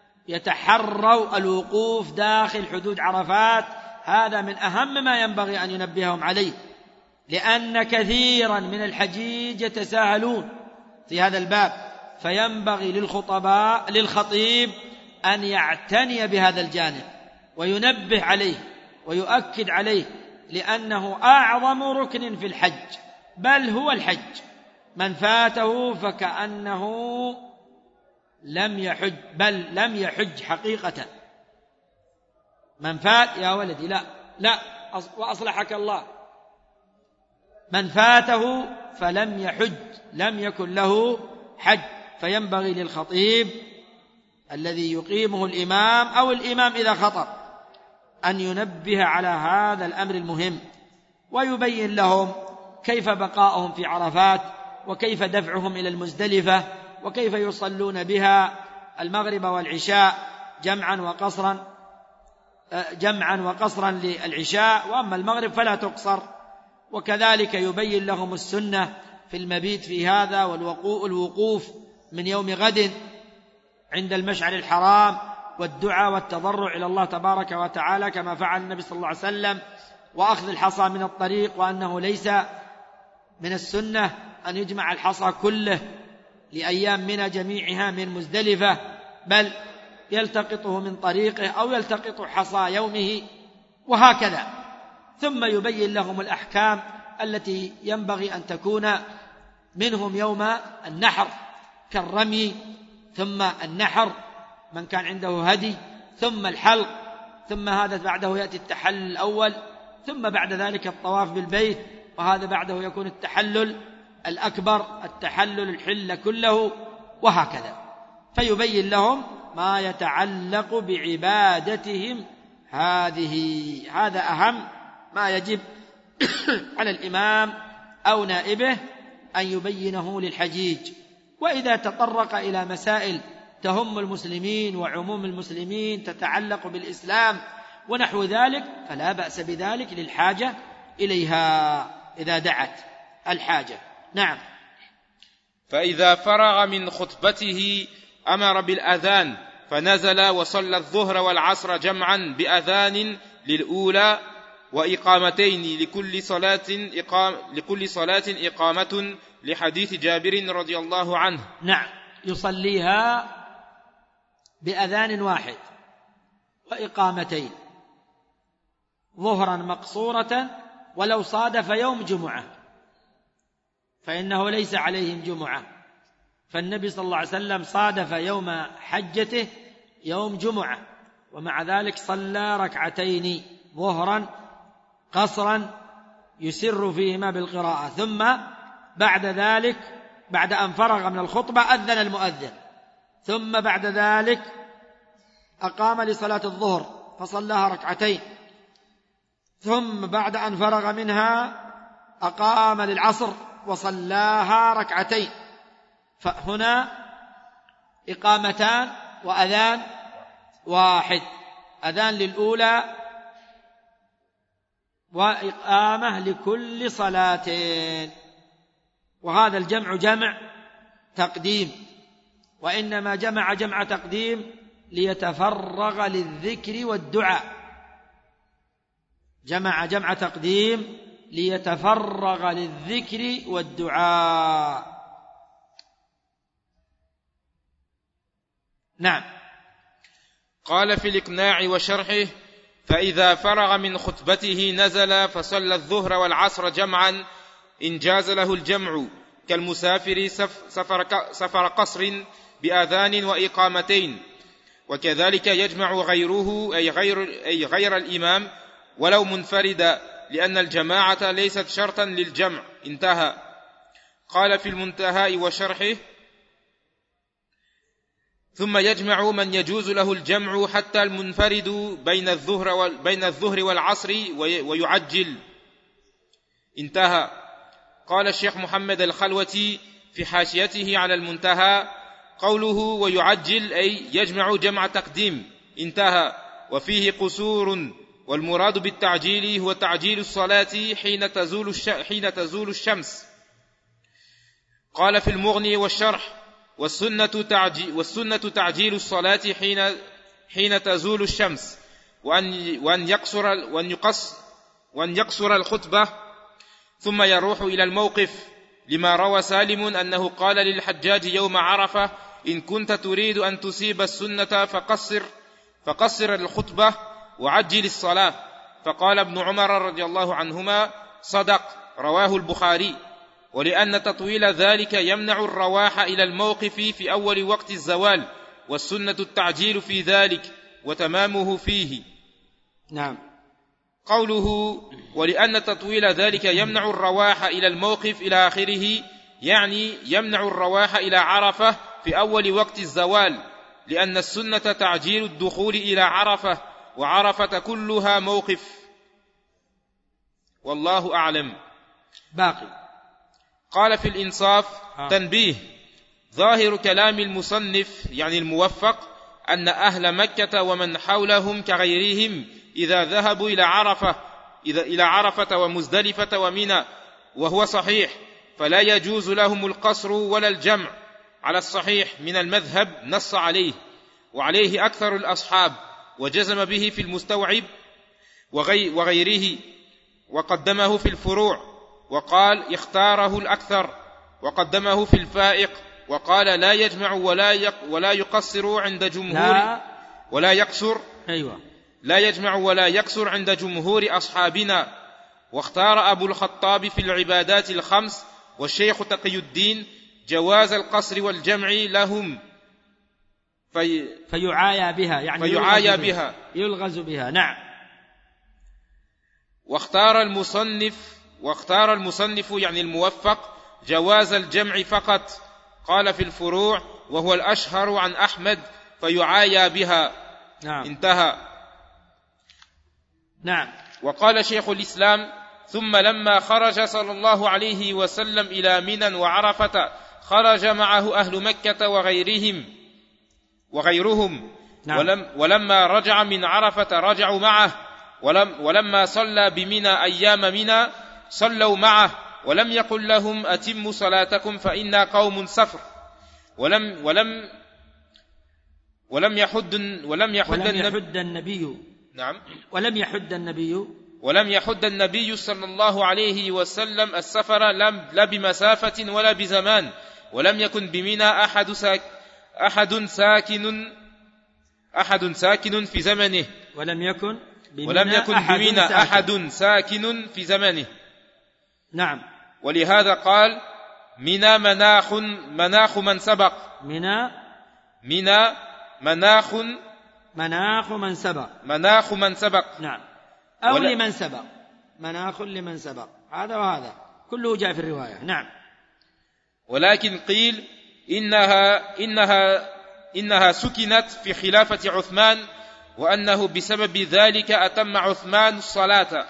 يتحروا الوقوف داخل حدود عرفات. هذا من أهم ما ينبغي أن ينبههم عليه، لأن كثيرا من الحجيج يتساهلون في هذا الباب، فينبغي للخطباء للخطيب أن يعتني بهذا الجانب وينبه عليه ويؤكد عليه، لأنه أعظم ركن في الحج، بل هو الحج. من فاته فكأنه لم يحج، بل لم يحج حقيقة. من فات يا ولدي لا لا وأصلحك الله، من فاته فلم يحج لم يكن له حج. فينبغي للخطيب الذي يقيمه الإمام أو الإمام إذا خطب أن ينبه على هذا الأمر المهم، ويبين لهم كيف بقاؤهم في عرفات، وكيف دفعهم إلى المزدلفة، وكيف يصلون بها المغرب والعشاء جمعا وقصرا جمعا وقصرا للعشاء، وأما المغرب فلا تقصر. وكذلك يبين لهم السنة في المبيت في هذا، والوقوف من يوم غد عند المشعر الحرام، والدعاء والتضرع إلى الله تبارك وتعالى كما فعل النبي صلى الله عليه وسلم، وأخذ الحصى من الطريق، وأنه ليس من السنة أن يجمع الحصى كله لأيام من جميعها من مزدلفة، بل يلتقطه من طريقه أو يلتقط حصى يومه، وهكذا. ثم يبين لهم الأحكام التي ينبغي أن تكون منهم يوم النحر كالرمي، ثم النحر من كان عنده هدي، ثم الحلق، ثم هذا بعده يأتي التحلل الأول، ثم بعد ذلك الطواف بالبيت، وهذا بعده يكون التحلل الأكبر، التحلل الحل كله، وهكذا. فيبين لهم ما يتعلق بعبادتهم هذه. هذا أهم ما يجب على الإمام أو نائبه أن يبينه للحجيج. وإذا تطرق إلى مسائل تهم المسلمين وعموم المسلمين تتعلق بالإسلام ونحو ذلك فلا بأس بذلك للحاجة إليها إذا دعت الحاجة. نعم. فإذا فرغ من خطبته أمر بالأذان، فنزل وصلى الظهر والعصر جمعا بأذان للأولى وإقامتين لكل صلاة إقام لكل صلاة إقامة، لحديث جابر رضي الله عنه. نعم، يصليها بأذان واحد وإقامتين، ظهرا مقصورة ولو صادف يوم جمعة، فإنه ليس عليهم جمعة، فالنبي صلى الله عليه وسلم صادف يوم حجته يوم جمعة، ومع ذلك صلى ركعتين ظهرا قصرا يسر فيهما بالقراءة، ثم بعد ذلك بعد أن فرغ من الخطبة أذن المؤذن، ثم بعد ذلك أقام لصلاة الظهر فصلاها ركعتين، ثم بعد أن فرغ منها أقام للعصر وصلاها ركعتين. فهنا إقامتان وأذان واحد، أذان للأولى وإقامة لكل صلاة، وهذا الجمع جمع تقديم، وإنما جمع جمع تقديم ليتفرغ للذكر والدعاء، جمع جمع تقديم ليتفرغ للذكر والدعاء. نعم. قال في الإقناع وشرحه: فإذا فرغ من خطبته نزل فصلى الظهر والعصر جمعا إن جاز له الجمع، كالمسافر سفر, سفر قصر بآذان وإقامتين. وكذلك يجمع غيره أي غير, أي غير الإمام ولو منفردا، لأن الجماعة ليست شرطا للجمع. انتهى. قال في المنتهى وشرحه: ثم يجمع من يجوز له الجمع حتى المنفرد بين الظهر بين الظهر والعصر ويعجل. انتهى. قال الشيخ محمد الخلوتي في حاشيته على المنتهى: قوله ويعجل أي يجمع جمع تقديم. انتهى. وفيه قصور، والمراد بالتعجيل هو تعجيل الصلاة حين تزول الش... حين تزول الشمس. قال في المغني والشرح: والسنة تعجيل, والسنة تعجيل الصلاة حين حين تزول الشمس، وأن وأن يقصر وأن يقص وأن يقصر الخطبة ثم يروح إلى الموقف، لما روى سالم أنه قال للحجاج يوم عرفة: إن كنت تريد أن تصيب السنة فقصر فقصر الخطبة وعجل الصلاة. فقال ابن عمر رضي الله عنهما: صدق. رواه البخاري. ولأن تطويل ذلك يمنع الرواح إلى الموقف في أول وقت الزوال، والسنة التعجيل في ذلك وتمامه فيه. نعم. قوله ولأن تطويل ذلك يمنع الرواح إلى الموقف إلى آخره، يعني يمنع الرواح إلى عرفة في أول وقت الزوال، لأن السنة تعجيل الدخول إلى عرفة، وعرفة كلها موقف. والله أعلم. باقي. قال في الإنصاف: آه. تنبيه: ظاهر كلام المصنف يعني الموفق أن أهل مكة ومن حولهم كغيرهم إذا ذهبوا إلى عرفة إذا إلى عرفة ومزدلفة ومنى، وهو صحيح، فلا يجوز لهم القصر ولا الجمع على الصحيح من المذهب، نص عليه وعليه أكثر الأصحاب، وجزم به في المستوعب وغي وغيره، وقدمه في الفروع، وقال اختاره الأكثر، وقدمه في الفائق، وقال لا يجمع ولا يق ولا يقصر عند جمهور لا ولا يقصر أيوة لا يجمع ولا يقصر عند جمهور أصحابنا. واختار أبو الخطاب في العبادات الخمس والشيخ تقي الدين جواز القصر والجمع لهم، في فيعايا بها يعني فيعايا بها يلغز بها. نعم. واختار المصنف واختار المصنف يعني الموفق جواز الجمع فقط. قال في الفروع: وهو الأشهر عن أحمد، فيعايا بها. نعم. انتهى. نعم. وقال شيخ الإسلام: ثم لما خرج صلى الله عليه وسلم إلى منى وعرفة خرج معه أهل مكة وغيرهم وغيرهم نعم. ولم ولما رجع من عرفة رجعوا معه، ولم ولما صلى بمنى أيام منى صلوا معه، ولم يقل لهم أتموا صلاتكم فإنا قوم سفر، ولم ولم ولم يحد ولم يحد, ولم النبي, يحد النبي نعم ولم يحد النبي ولم يحد النبي صلى الله عليه وسلم السفر لا بمسافة ولا بزمان، ولم يكن بمنى أحد ساك أحد ساكن أحد ساكن في زمنه ولم يكن بمنى ولم يكن أحد, بمنى ساكن. أحد ساكن في زمنه. نعم. ولهذا قال: منى مناخ مناخ من سبق. منى منى مناخ مناخ من سبق مناخ من سبق. نعم. أو ولا لمن سبق، مناخ لمن سبق، هذا وهذا كله جاء في الرواية. نعم. ولكن قيل إنها إنها إنها سكنت في خلافة عثمان، وأنه بسبب ذلك أتم عثمان الصلاة،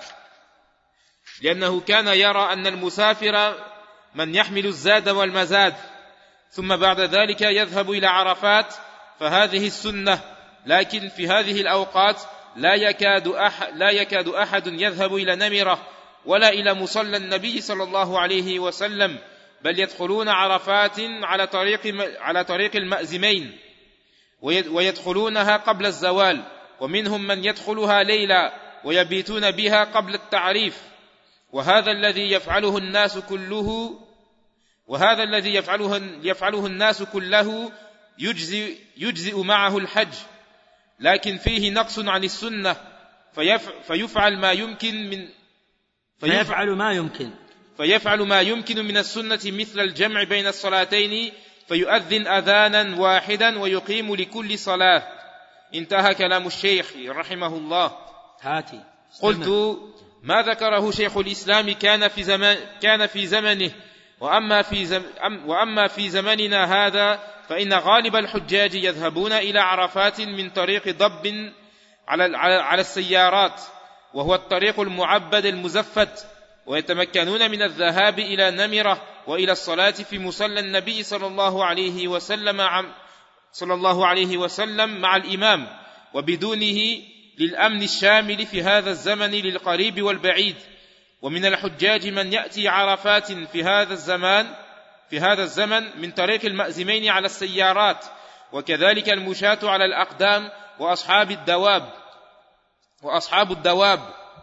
لأنه كان يرى أن المسافر من يحمل الزاد والمزاد، ثم بعد ذلك يذهب إلى عرفات، فهذه السنة. لكن في هذه الأوقات لا يكاد أحد, لا يكاد أحد يذهب إلى نمرة ولا إلى مصلى النبي صلى الله عليه وسلم، بل يدخلون عرفات على طريق على طريق المأزمين، ويدخلونها قبل الزوال، ومنهم من يدخلها ليلا ويبيتون بها قبل التعريف. وهذا الذي يفعله الناس كله وهذا الذي يفعله يفعله الناس كله يجزئ يجزئ معه الحج، لكن فيه نقص عن السنة، فيفعل ما يمكن من فيفعل ما يمكن فيفعل ما يمكن من السنة مثل الجمع بين الصلاتين فيؤذن أذانا واحدا ويقيم لكل صلاة. انتهى كلام الشيخ رحمه الله. هاتي. قلت: ما ذكره شيخ الإسلام كان في زمان كان في زمنه، وأما في زم وأما في زمننا هذا فإن غالب الحجاج يذهبون إلى عرفات من طريق ضب على على السيارات، وهو الطريق المعبد المزفت، ويتمكنون من الذهاب إلى نمرة وإلى الصلاة في مصلى النبي صلى الله عليه وسلم صلى الله عليه وسلم مع الإمام، وبدونه للأمن الشامل في هذا الزمن للقريب والبعيد. ومن الحجاج من يأتي عرفات في هذا الزمان في هذا الزمن من طريق المأزمين على السيارات، وكذلك المشاة على الأقدام وأصحاب الدواب وأصحاب الدواب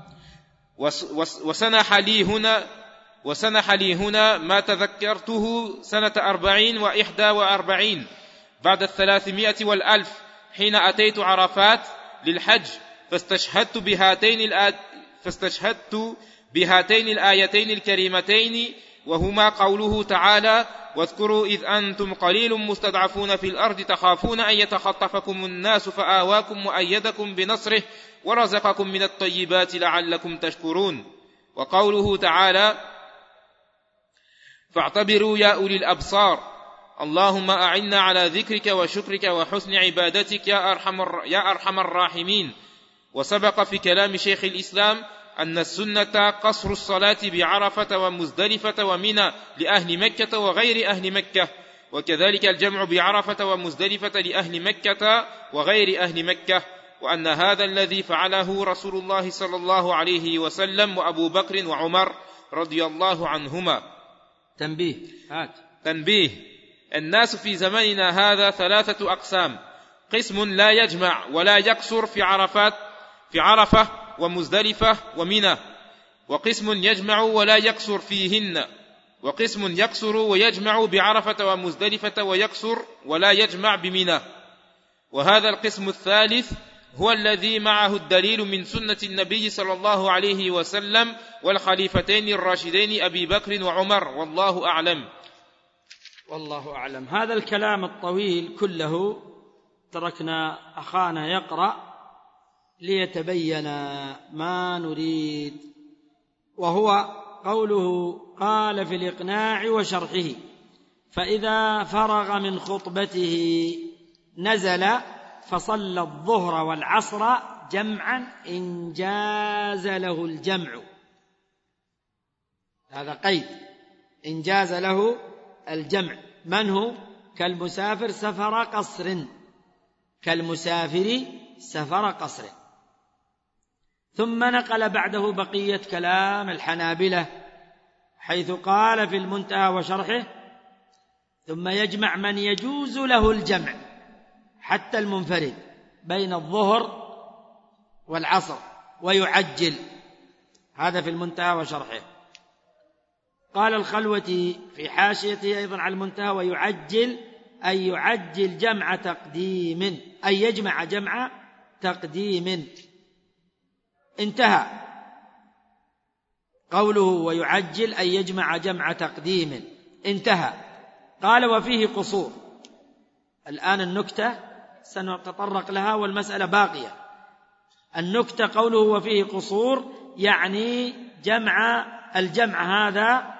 وسنح لي هنا وسنح لي هنا ما تذكرته سنة أربعين وإحدى وأربعين بعد الثلاثمائة والألف حين أتيت عرفات للحج، فاستشهدت بهاتين الآ... فاستشهدت بهاتين الآيتين الكريمتين، وهما قوله تعالى: واذكروا إذ أنتم قليل مستضعفون في الأرض تخافون أن يتخطفكم الناس فآواكم وأيدكم بنصره ورزقكم من الطيبات لعلكم تشكرون. وقوله تعالى: فاعتبروا يا أولي الأبصار اللهم أعنا على ذكرك وشكرك وحسن عبادتك يا أرحم, يا أرحم الراحمين. وسبق في كلام شيخ الإسلام أن السنة قصر الصلاة بعرفة ومزدلفة ومنى لأهل مكة وغير أهل مكة، وكذلك الجمع بعرفة ومزدلفة لأهل مكة وغير أهل مكة، وأن هذا الذي فعله رسول الله صلى الله عليه وسلم وأبو بكر وعمر رضي الله عنهما. تنبيه. هات. تنبيه: الناس في زمننا هذا ثلاثة أقسام: قسم لا يجمع ولا يقصر في عرفات في عرفة ومزدلفة ومنى، وقسم يجمع ولا يقصر فيهن، وقسم يقصر ويجمع بعرفة ومزدلفة ويقصر ولا يجمع بمنى. وهذا القسم الثالث هو الذي معه الدليل من سنة النبي صلى الله عليه وسلم والخليفتين الراشدين أبي بكر وعمر، والله أعلم. والله أعلم. هذا الكلام الطويل كله تركنا أخانا يقرأ ليتبين ما نريد، وهو قوله قال في الإقناع وشرحه: فإذا فرغ من خطبته نزل فصلى الظهر والعصر جمعا إن جاز له الجمع. هذا قيد، إن جاز له الجمع. من هو؟ كالمسافر سفر قصر، كالمسافر سفر قصر. ثم نقل بعده بقية كلام الحنابلة حيث قال في المنتهى وشرحه: ثم يجمع من يجوز له الجمع حتى المنفرد بين الظهر والعصر ويعجل. هذا في المنتهى وشرحه. قال الخلوة في حاشيته أيضا على المنتهى: ويعجل أي يعجل جمع تقديم، أي يجمع جمع تقديم. انتهى قوله ويعجل أي يجمع جمع تقديم، انتهى. قال: وفيه قصور. الآن النكتة سنتطرق لها والمسألة باقية. النكتة قوله وفيه قصور، يعني جمع الجمع هذا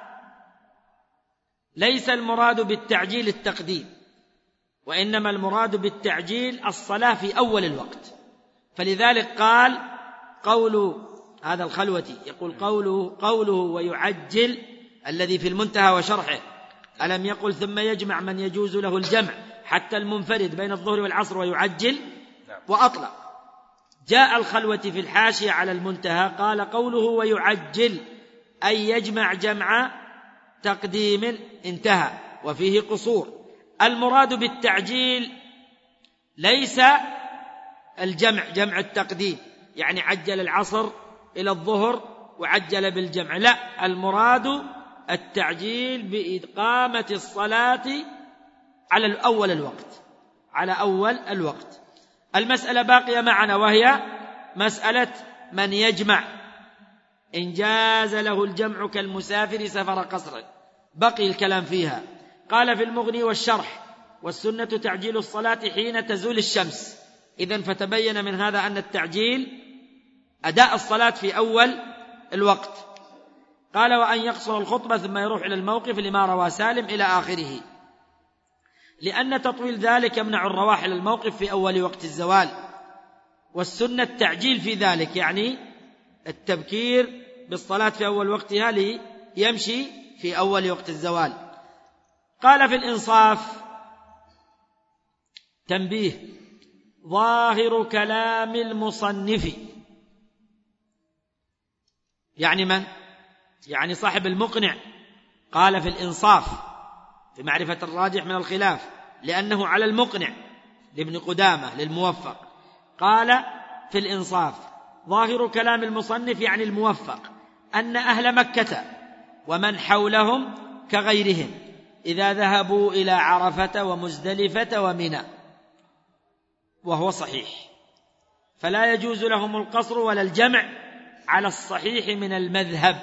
ليس المراد بالتعجيل التقديم، وإنما المراد بالتعجيل الصلاة في أول الوقت. فلذلك قال قول هذا الخلوة يقول قوله, قوله ويعجل الذي في المنتهى وشرحه، ألم يقل ثم يجمع من يجوز له الجمع حتى المنفرد بين الظهر والعصر ويعجل؟ وأطلق. جاء الخلوة في الحاشية على المنتهى قال قوله ويعجل أي يجمع جمع تقديم، انتهى. وفيه قصور. المراد بالتعجيل ليس الجمع جمع التقديم، يعني عجل العصر إلى الظهر وعجل بالجمع، لا، المراد التعجيل بإقامة الصلاة على أول الوقت، على أول الوقت. المسألة باقية معنا، وهي مسألة من يجمع إن جاز له الجمع كالمسافر سفر قصر. بقي الكلام فيها. قال في المغني والشرح: والسنة تعجيل الصلاة حين تزول الشمس. إذن فتبين من هذا أن التعجيل أداء الصلاة في أول الوقت. قال: وأن يقصر الخطبة ثم يروح إلى الموقف لما روى سالم إلى آخره، لأن تطويل ذلك يمنع الرواح إلى الموقف في أول وقت الزوال. والسنة التعجيل في ذلك، يعني التبكير بالصلاة في أول وقتها ليمشي في أول وقت الزوال. قال في الإنصاف: تنبيه: ظاهر كلام المصنف، يعني من؟ يعني صاحب المقنع. قال في الإنصاف في معرفة الراجح من الخلاف، لأنه على المقنع لابن قدامة للموفق. قال في الإنصاف: ظاهر كلام المصنف يعني الموفق أن أهل مكة ومن حولهم كغيرهم إذا ذهبوا إلى عرفة ومزدلفة ومنى، وهو صحيح، فلا يجوز لهم القصر ولا الجمع على الصحيح من المذهب.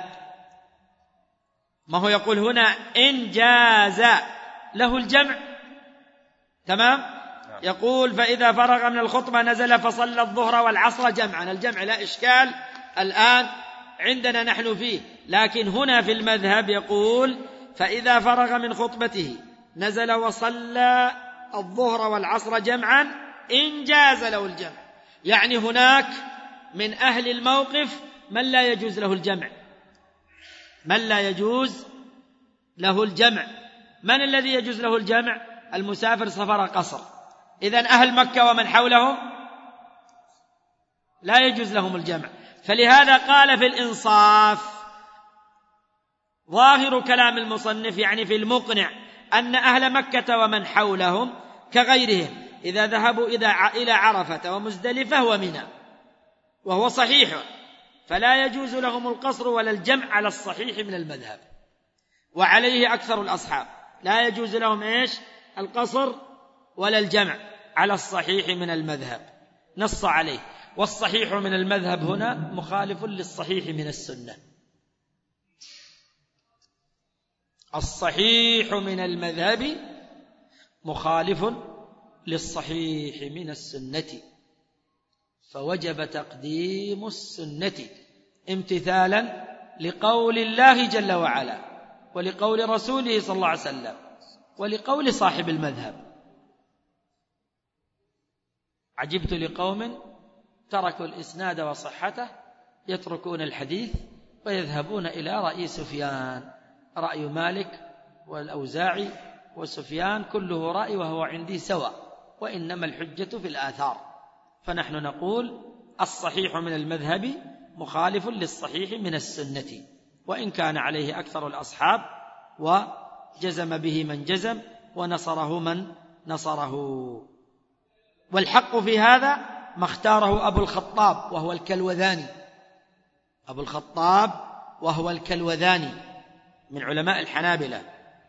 ما هو يقول هنا إن جاز له الجمع، تمام؟ يقول: فإذا فرغ من الخطبة نزل فصلى الظهر والعصر جمعا. الجمع لا إشكال الآن عندنا نحن فيه، لكن هنا في المذهب يقول: فإذا فرغ من خطبته نزل وصلى الظهر والعصر جمعا إن جاز له الجمع. يعني هناك من أهل الموقف من لا يجوز له الجمع، من لا يجوز له الجمع. من الذي يجوز له الجمع؟ المسافر سفر قصر. إذن أهل مكة ومن حولهم لا يجوز لهم الجمع. فلهذا قال في الإنصاف: ظاهر كلام المصنف يعني في المقنع أن أهل مكة ومن حولهم كغيرهم إذا ذهبوا إلى عرفة ومزدلفة ومنى، وهو صحيح، فلا يجوز لهم القصر ولا الجمع على الصحيح من المذهب، وعليه أكثر الأصحاب. لا يجوز لهم إيش؟ القصر ولا الجمع على الصحيح من المذهب، نص عليه. والصحيح من المذهب هنا مخالف للصحيح من السنة. الصحيح من المذهب مخالف للصحيح من السنة، فوجب تقديم السنة امتثالا لقول الله جل وعلا ولقول رسوله صلى الله عليه وسلم ولقول صاحب المذهب. عجبت لقوم تركوا الإسناد وصحته يتركون الحديث ويذهبون إلى رأي سفيان. رأي مالك والأوزاعي وسفيان كله رأي وهو عندي سواء، وإنما الحجة في الآثار. فنحن نقول الصحيح من المذهب مخالف للصحيح من السنة، وإن كان عليه أكثر الأصحاب وجزم به من جزم ونصره من نصره. والحق في هذا ما اختاره أبو الخطاب وهو الكلوذاني، أبو الخطاب وهو الكلوذاني من علماء الحنابلة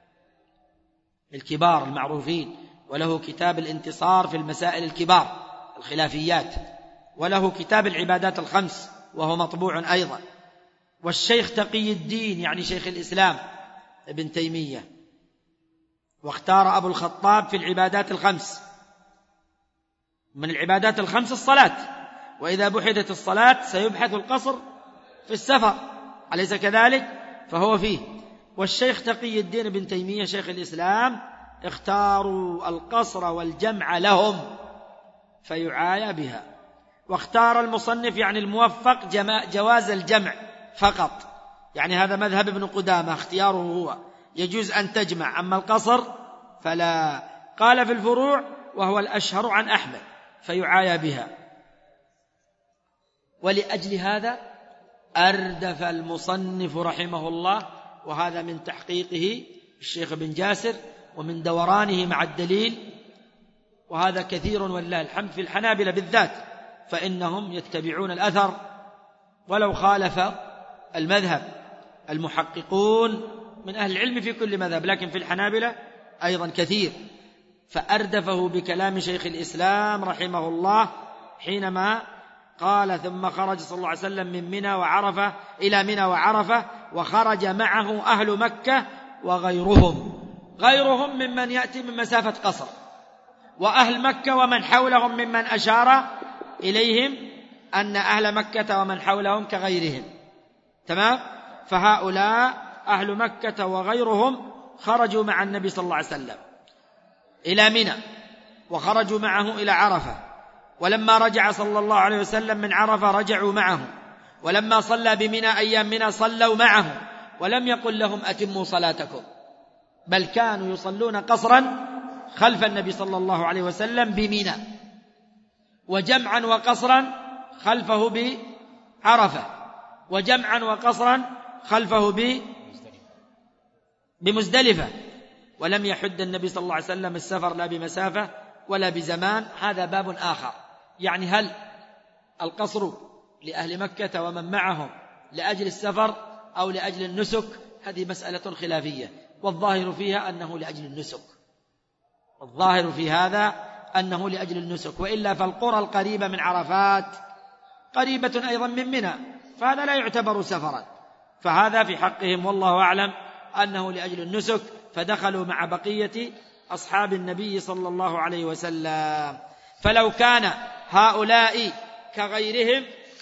الكبار المعروفين، وله كتاب الانتصار في المسائل الكبار الخلافيات، وله كتاب العبادات الخمس وهو مطبوع أيضا. والشيخ تقي الدين يعني شيخ الإسلام ابن تيمية، واختار أبو الخطاب في العبادات الخمس. من العبادات الخمس الصلاة، وإذا بحثت الصلاة سيبحث القصر في السفر، أليس كذلك؟ فهو فيه. والشيخ تقي الدين ابن تيمية شيخ الإسلام اختاروا القصر والجمع لهم فيعايا بها. واختار المصنف يعني الموفق جواز الجمع فقط، يعني هذا مذهب ابن قدامة اختياره هو، يجوز أن تجمع، أما القصر فلا. قال في الفروع وهو الأشهر عن أحمد فيعايا بها. ولأجل هذا أردف المصنف رحمه الله، وهذا من تحقيقه الشيخ بن جاسر ومن دورانه مع الدليل، وهذا كثير والله الحمد في الحنابلة بالذات، فإنهم يتبعون الأثر ولو خالف المذهب. المحققون من أهل العلم في كل مذهب، لكن في الحنابلة أيضا كثير. فأردفه بكلام شيخ الإسلام رحمه الله حينما قال ثم خرج صلى الله عليه وسلم من منى وعرفة إلى منى وعرفة وخرج معه أهل مكة وغيرهم، غيرهم ممن يأتي من مسافة قصر، وأهل مكة ومن حولهم ممن أشار إليهم أن أهل مكة ومن حولهم كغيرهم. تمام؟ فهؤلاء أهل مكة وغيرهم خرجوا مع النبي صلى الله عليه وسلم إلى منى وخرجوا معه إلى عرفة، ولما رجع صلى الله عليه وسلم من عرفة رجعوا معه، ولما صلى بمنى أيام منى صلوا معه، ولم يقل لهم أتموا صلاتكم، بل كانوا يصلون قصرا خلف النبي صلى الله عليه وسلم بمنى، وجمعا وقصرا خلفه بعرفة، وجمعا وقصرا خلفه بمزدلفة، ولم يحد النبي صلى الله عليه وسلم السفر لا بمسافة ولا بزمان. هذا باب آخر، يعني هل القصر لأهل مكة ومن معهم لأجل السفر أو لأجل النسك؟ هذه مسألة خلافية، والظاهر فيها أنه لأجل النسك، والظاهر في هذا أنه لأجل النسك، وإلا فالقرى القريبة من عرفات قريبة أيضا من منى، فهذا لا يعتبر سفرا، فهذا في حقهم والله أعلم أنه لأجل النسك، فدخلوا مع بقية أصحاب النبي صلى الله عليه وسلم. فلو كان هؤلاء كغيرهم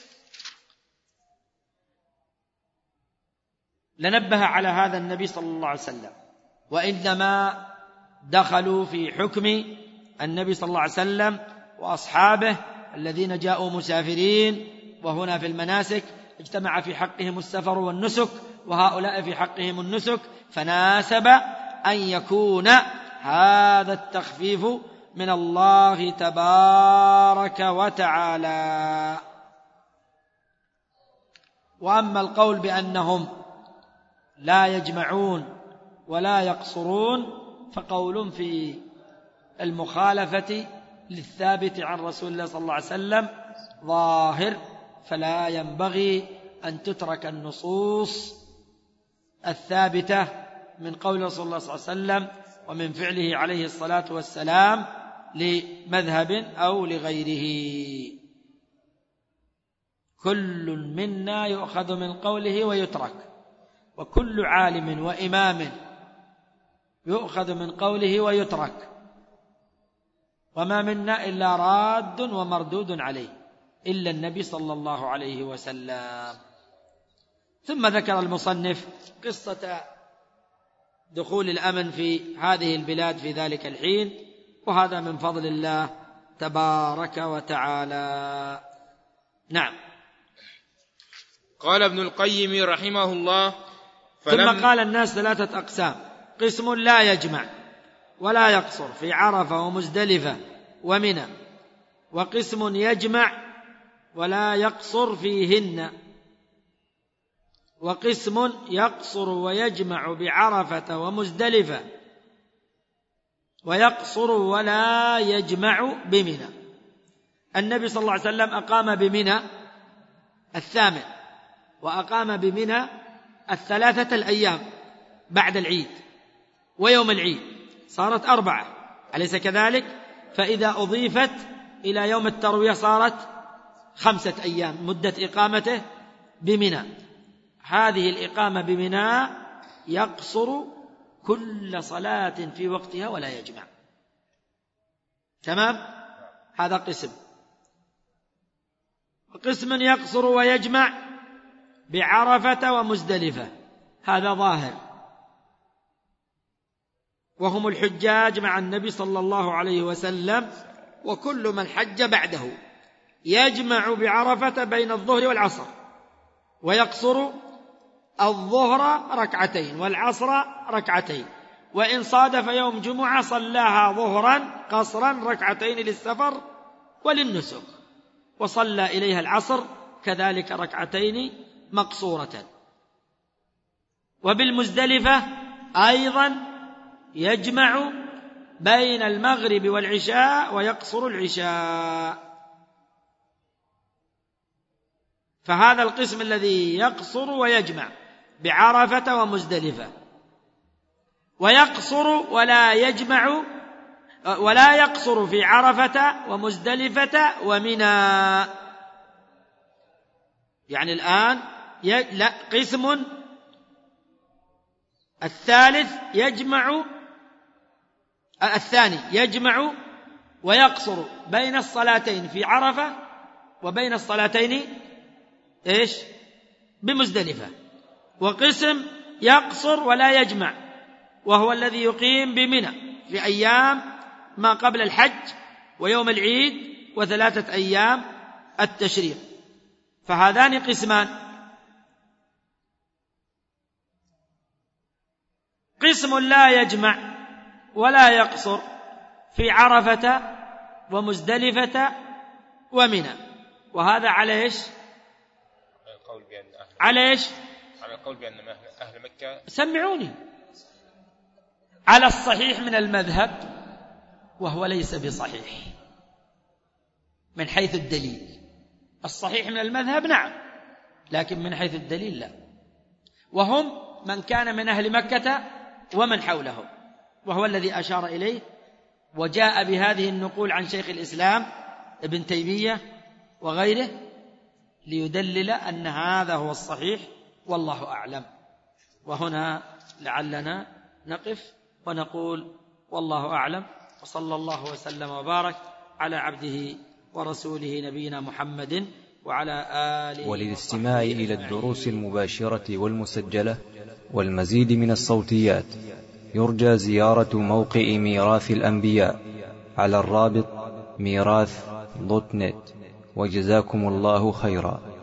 لنبه على هذا النبي صلى الله عليه وسلم، وإنما دخلوا في حكم النبي صلى الله عليه وسلم وأصحابه الذين جاءوا مسافرين، وهنا في المناسك اجتمع في حقهم السفر والنسك، وهؤلاء في حقهم النسك، فناسب أن يكون هذا التخفيف من الله تبارك وتعالى. وأما القول بأنهم لا يجمعون ولا يقصرون فقول في المخالفة للثابت عن رسول الله صلى الله عليه وسلم ظاهر، فلا ينبغي أن تترك النصوص الثابتة من قول رسول الله صلى الله عليه وسلم ومن فعله عليه الصلاة والسلام لمذهب أو لغيره. كل منا يؤخذ من قوله ويترك، وكل عالم وإمام يؤخذ من قوله ويترك، وما منا إلا راد ومردود عليه إلا النبي صلى الله عليه وسلم. ثم ذكر المصنف قصة دخول الأمن في هذه البلاد في ذلك الحين، وهذا من فضل الله تبارك وتعالى. نعم. قال ابن القيم رحمه الله: ثم قال الناس ثلاثة أقسام: قسم لا يجمع ولا يقصر في عرفة ومزدلفة ومنى، وقسم يجمع ولا يقصر فيهن، وقسم يقصر ويجمع بعرفة ومزدلفة، ويقصر ولا يجمع بمنى. النبي صلى الله عليه وسلم أقام بمنى الثامن، وأقام بمنى الثلاثة الأيام بعد العيد ويوم العيد، صارت أربعة، أليس كذلك؟ فإذا أضيفت إلى يوم التروية صارت خمسة أيام مدة إقامته بمنى. هذه الإقامة بمنى يقصر كل صلاة في وقتها ولا يجمع. تمام؟ هذا قسم. قسم يقصر ويجمع بعرفة ومزدلفة، هذا ظاهر، وهم الحجاج مع النبي صلى الله عليه وسلم، وكل من حج بعده يجمع بعرفة بين الظهر والعصر، ويقصر الظهر ركعتين والعصر ركعتين، وإن صادف يوم جمعة صلاها ظهرا قصرا ركعتين للسفر وللنسك، وصلى إليها العصر كذلك ركعتين مقصورة. وبالمزدلفة أيضا يجمع بين المغرب والعشاء ويقصر العشاء. فهذا القسم الذي يقصر ويجمع بعرفة ومزدلفة، ويقصر ولا يجمع ولا يقصر في عرفة ومزدلفة ومنى. يعني الآن ي... لا قسم الثالث يجمع الثاني يجمع ويقصر بين الصلاتين في عرفة وبين الصلاتين إيش بمزدلفة. وقسم يقصر ولا يجمع وهو الذي يقيم بمنى في أيام ما قبل الحج ويوم العيد وثلاثة أيام التشريق. فهذان قسمان. قسم لا يجمع ولا يقصر في عرفة ومزدلفة ومنى، وهذا على ايش؟ على ايش؟ على القول بأن أهل مكة سمعوني على الصحيح من المذهب، وهو ليس بصحيح من حيث الدليل. الصحيح من المذهب نعم، لكن من حيث الدليل لا. وهم من كان من أهل مكة ومن حولهم، وهو الذي أشار إليه وجاء بهذه النقول عن شيخ الإسلام ابن تيمية وغيره ليدلل أن هذا هو الصحيح والله أعلم. وهنا لعلنا نقف ونقول والله أعلم، وصلى الله وسلم وبارك على عبده ورسوله نبينا محمد وعلى آله. وللاستماع إلى الدروس المباشرة والمسجلة والمزيد من الصوتيات يرجى زيارة موقع ميراث الأنبياء على الرابط ميراث دوت نت. وجزاكم الله خيرا.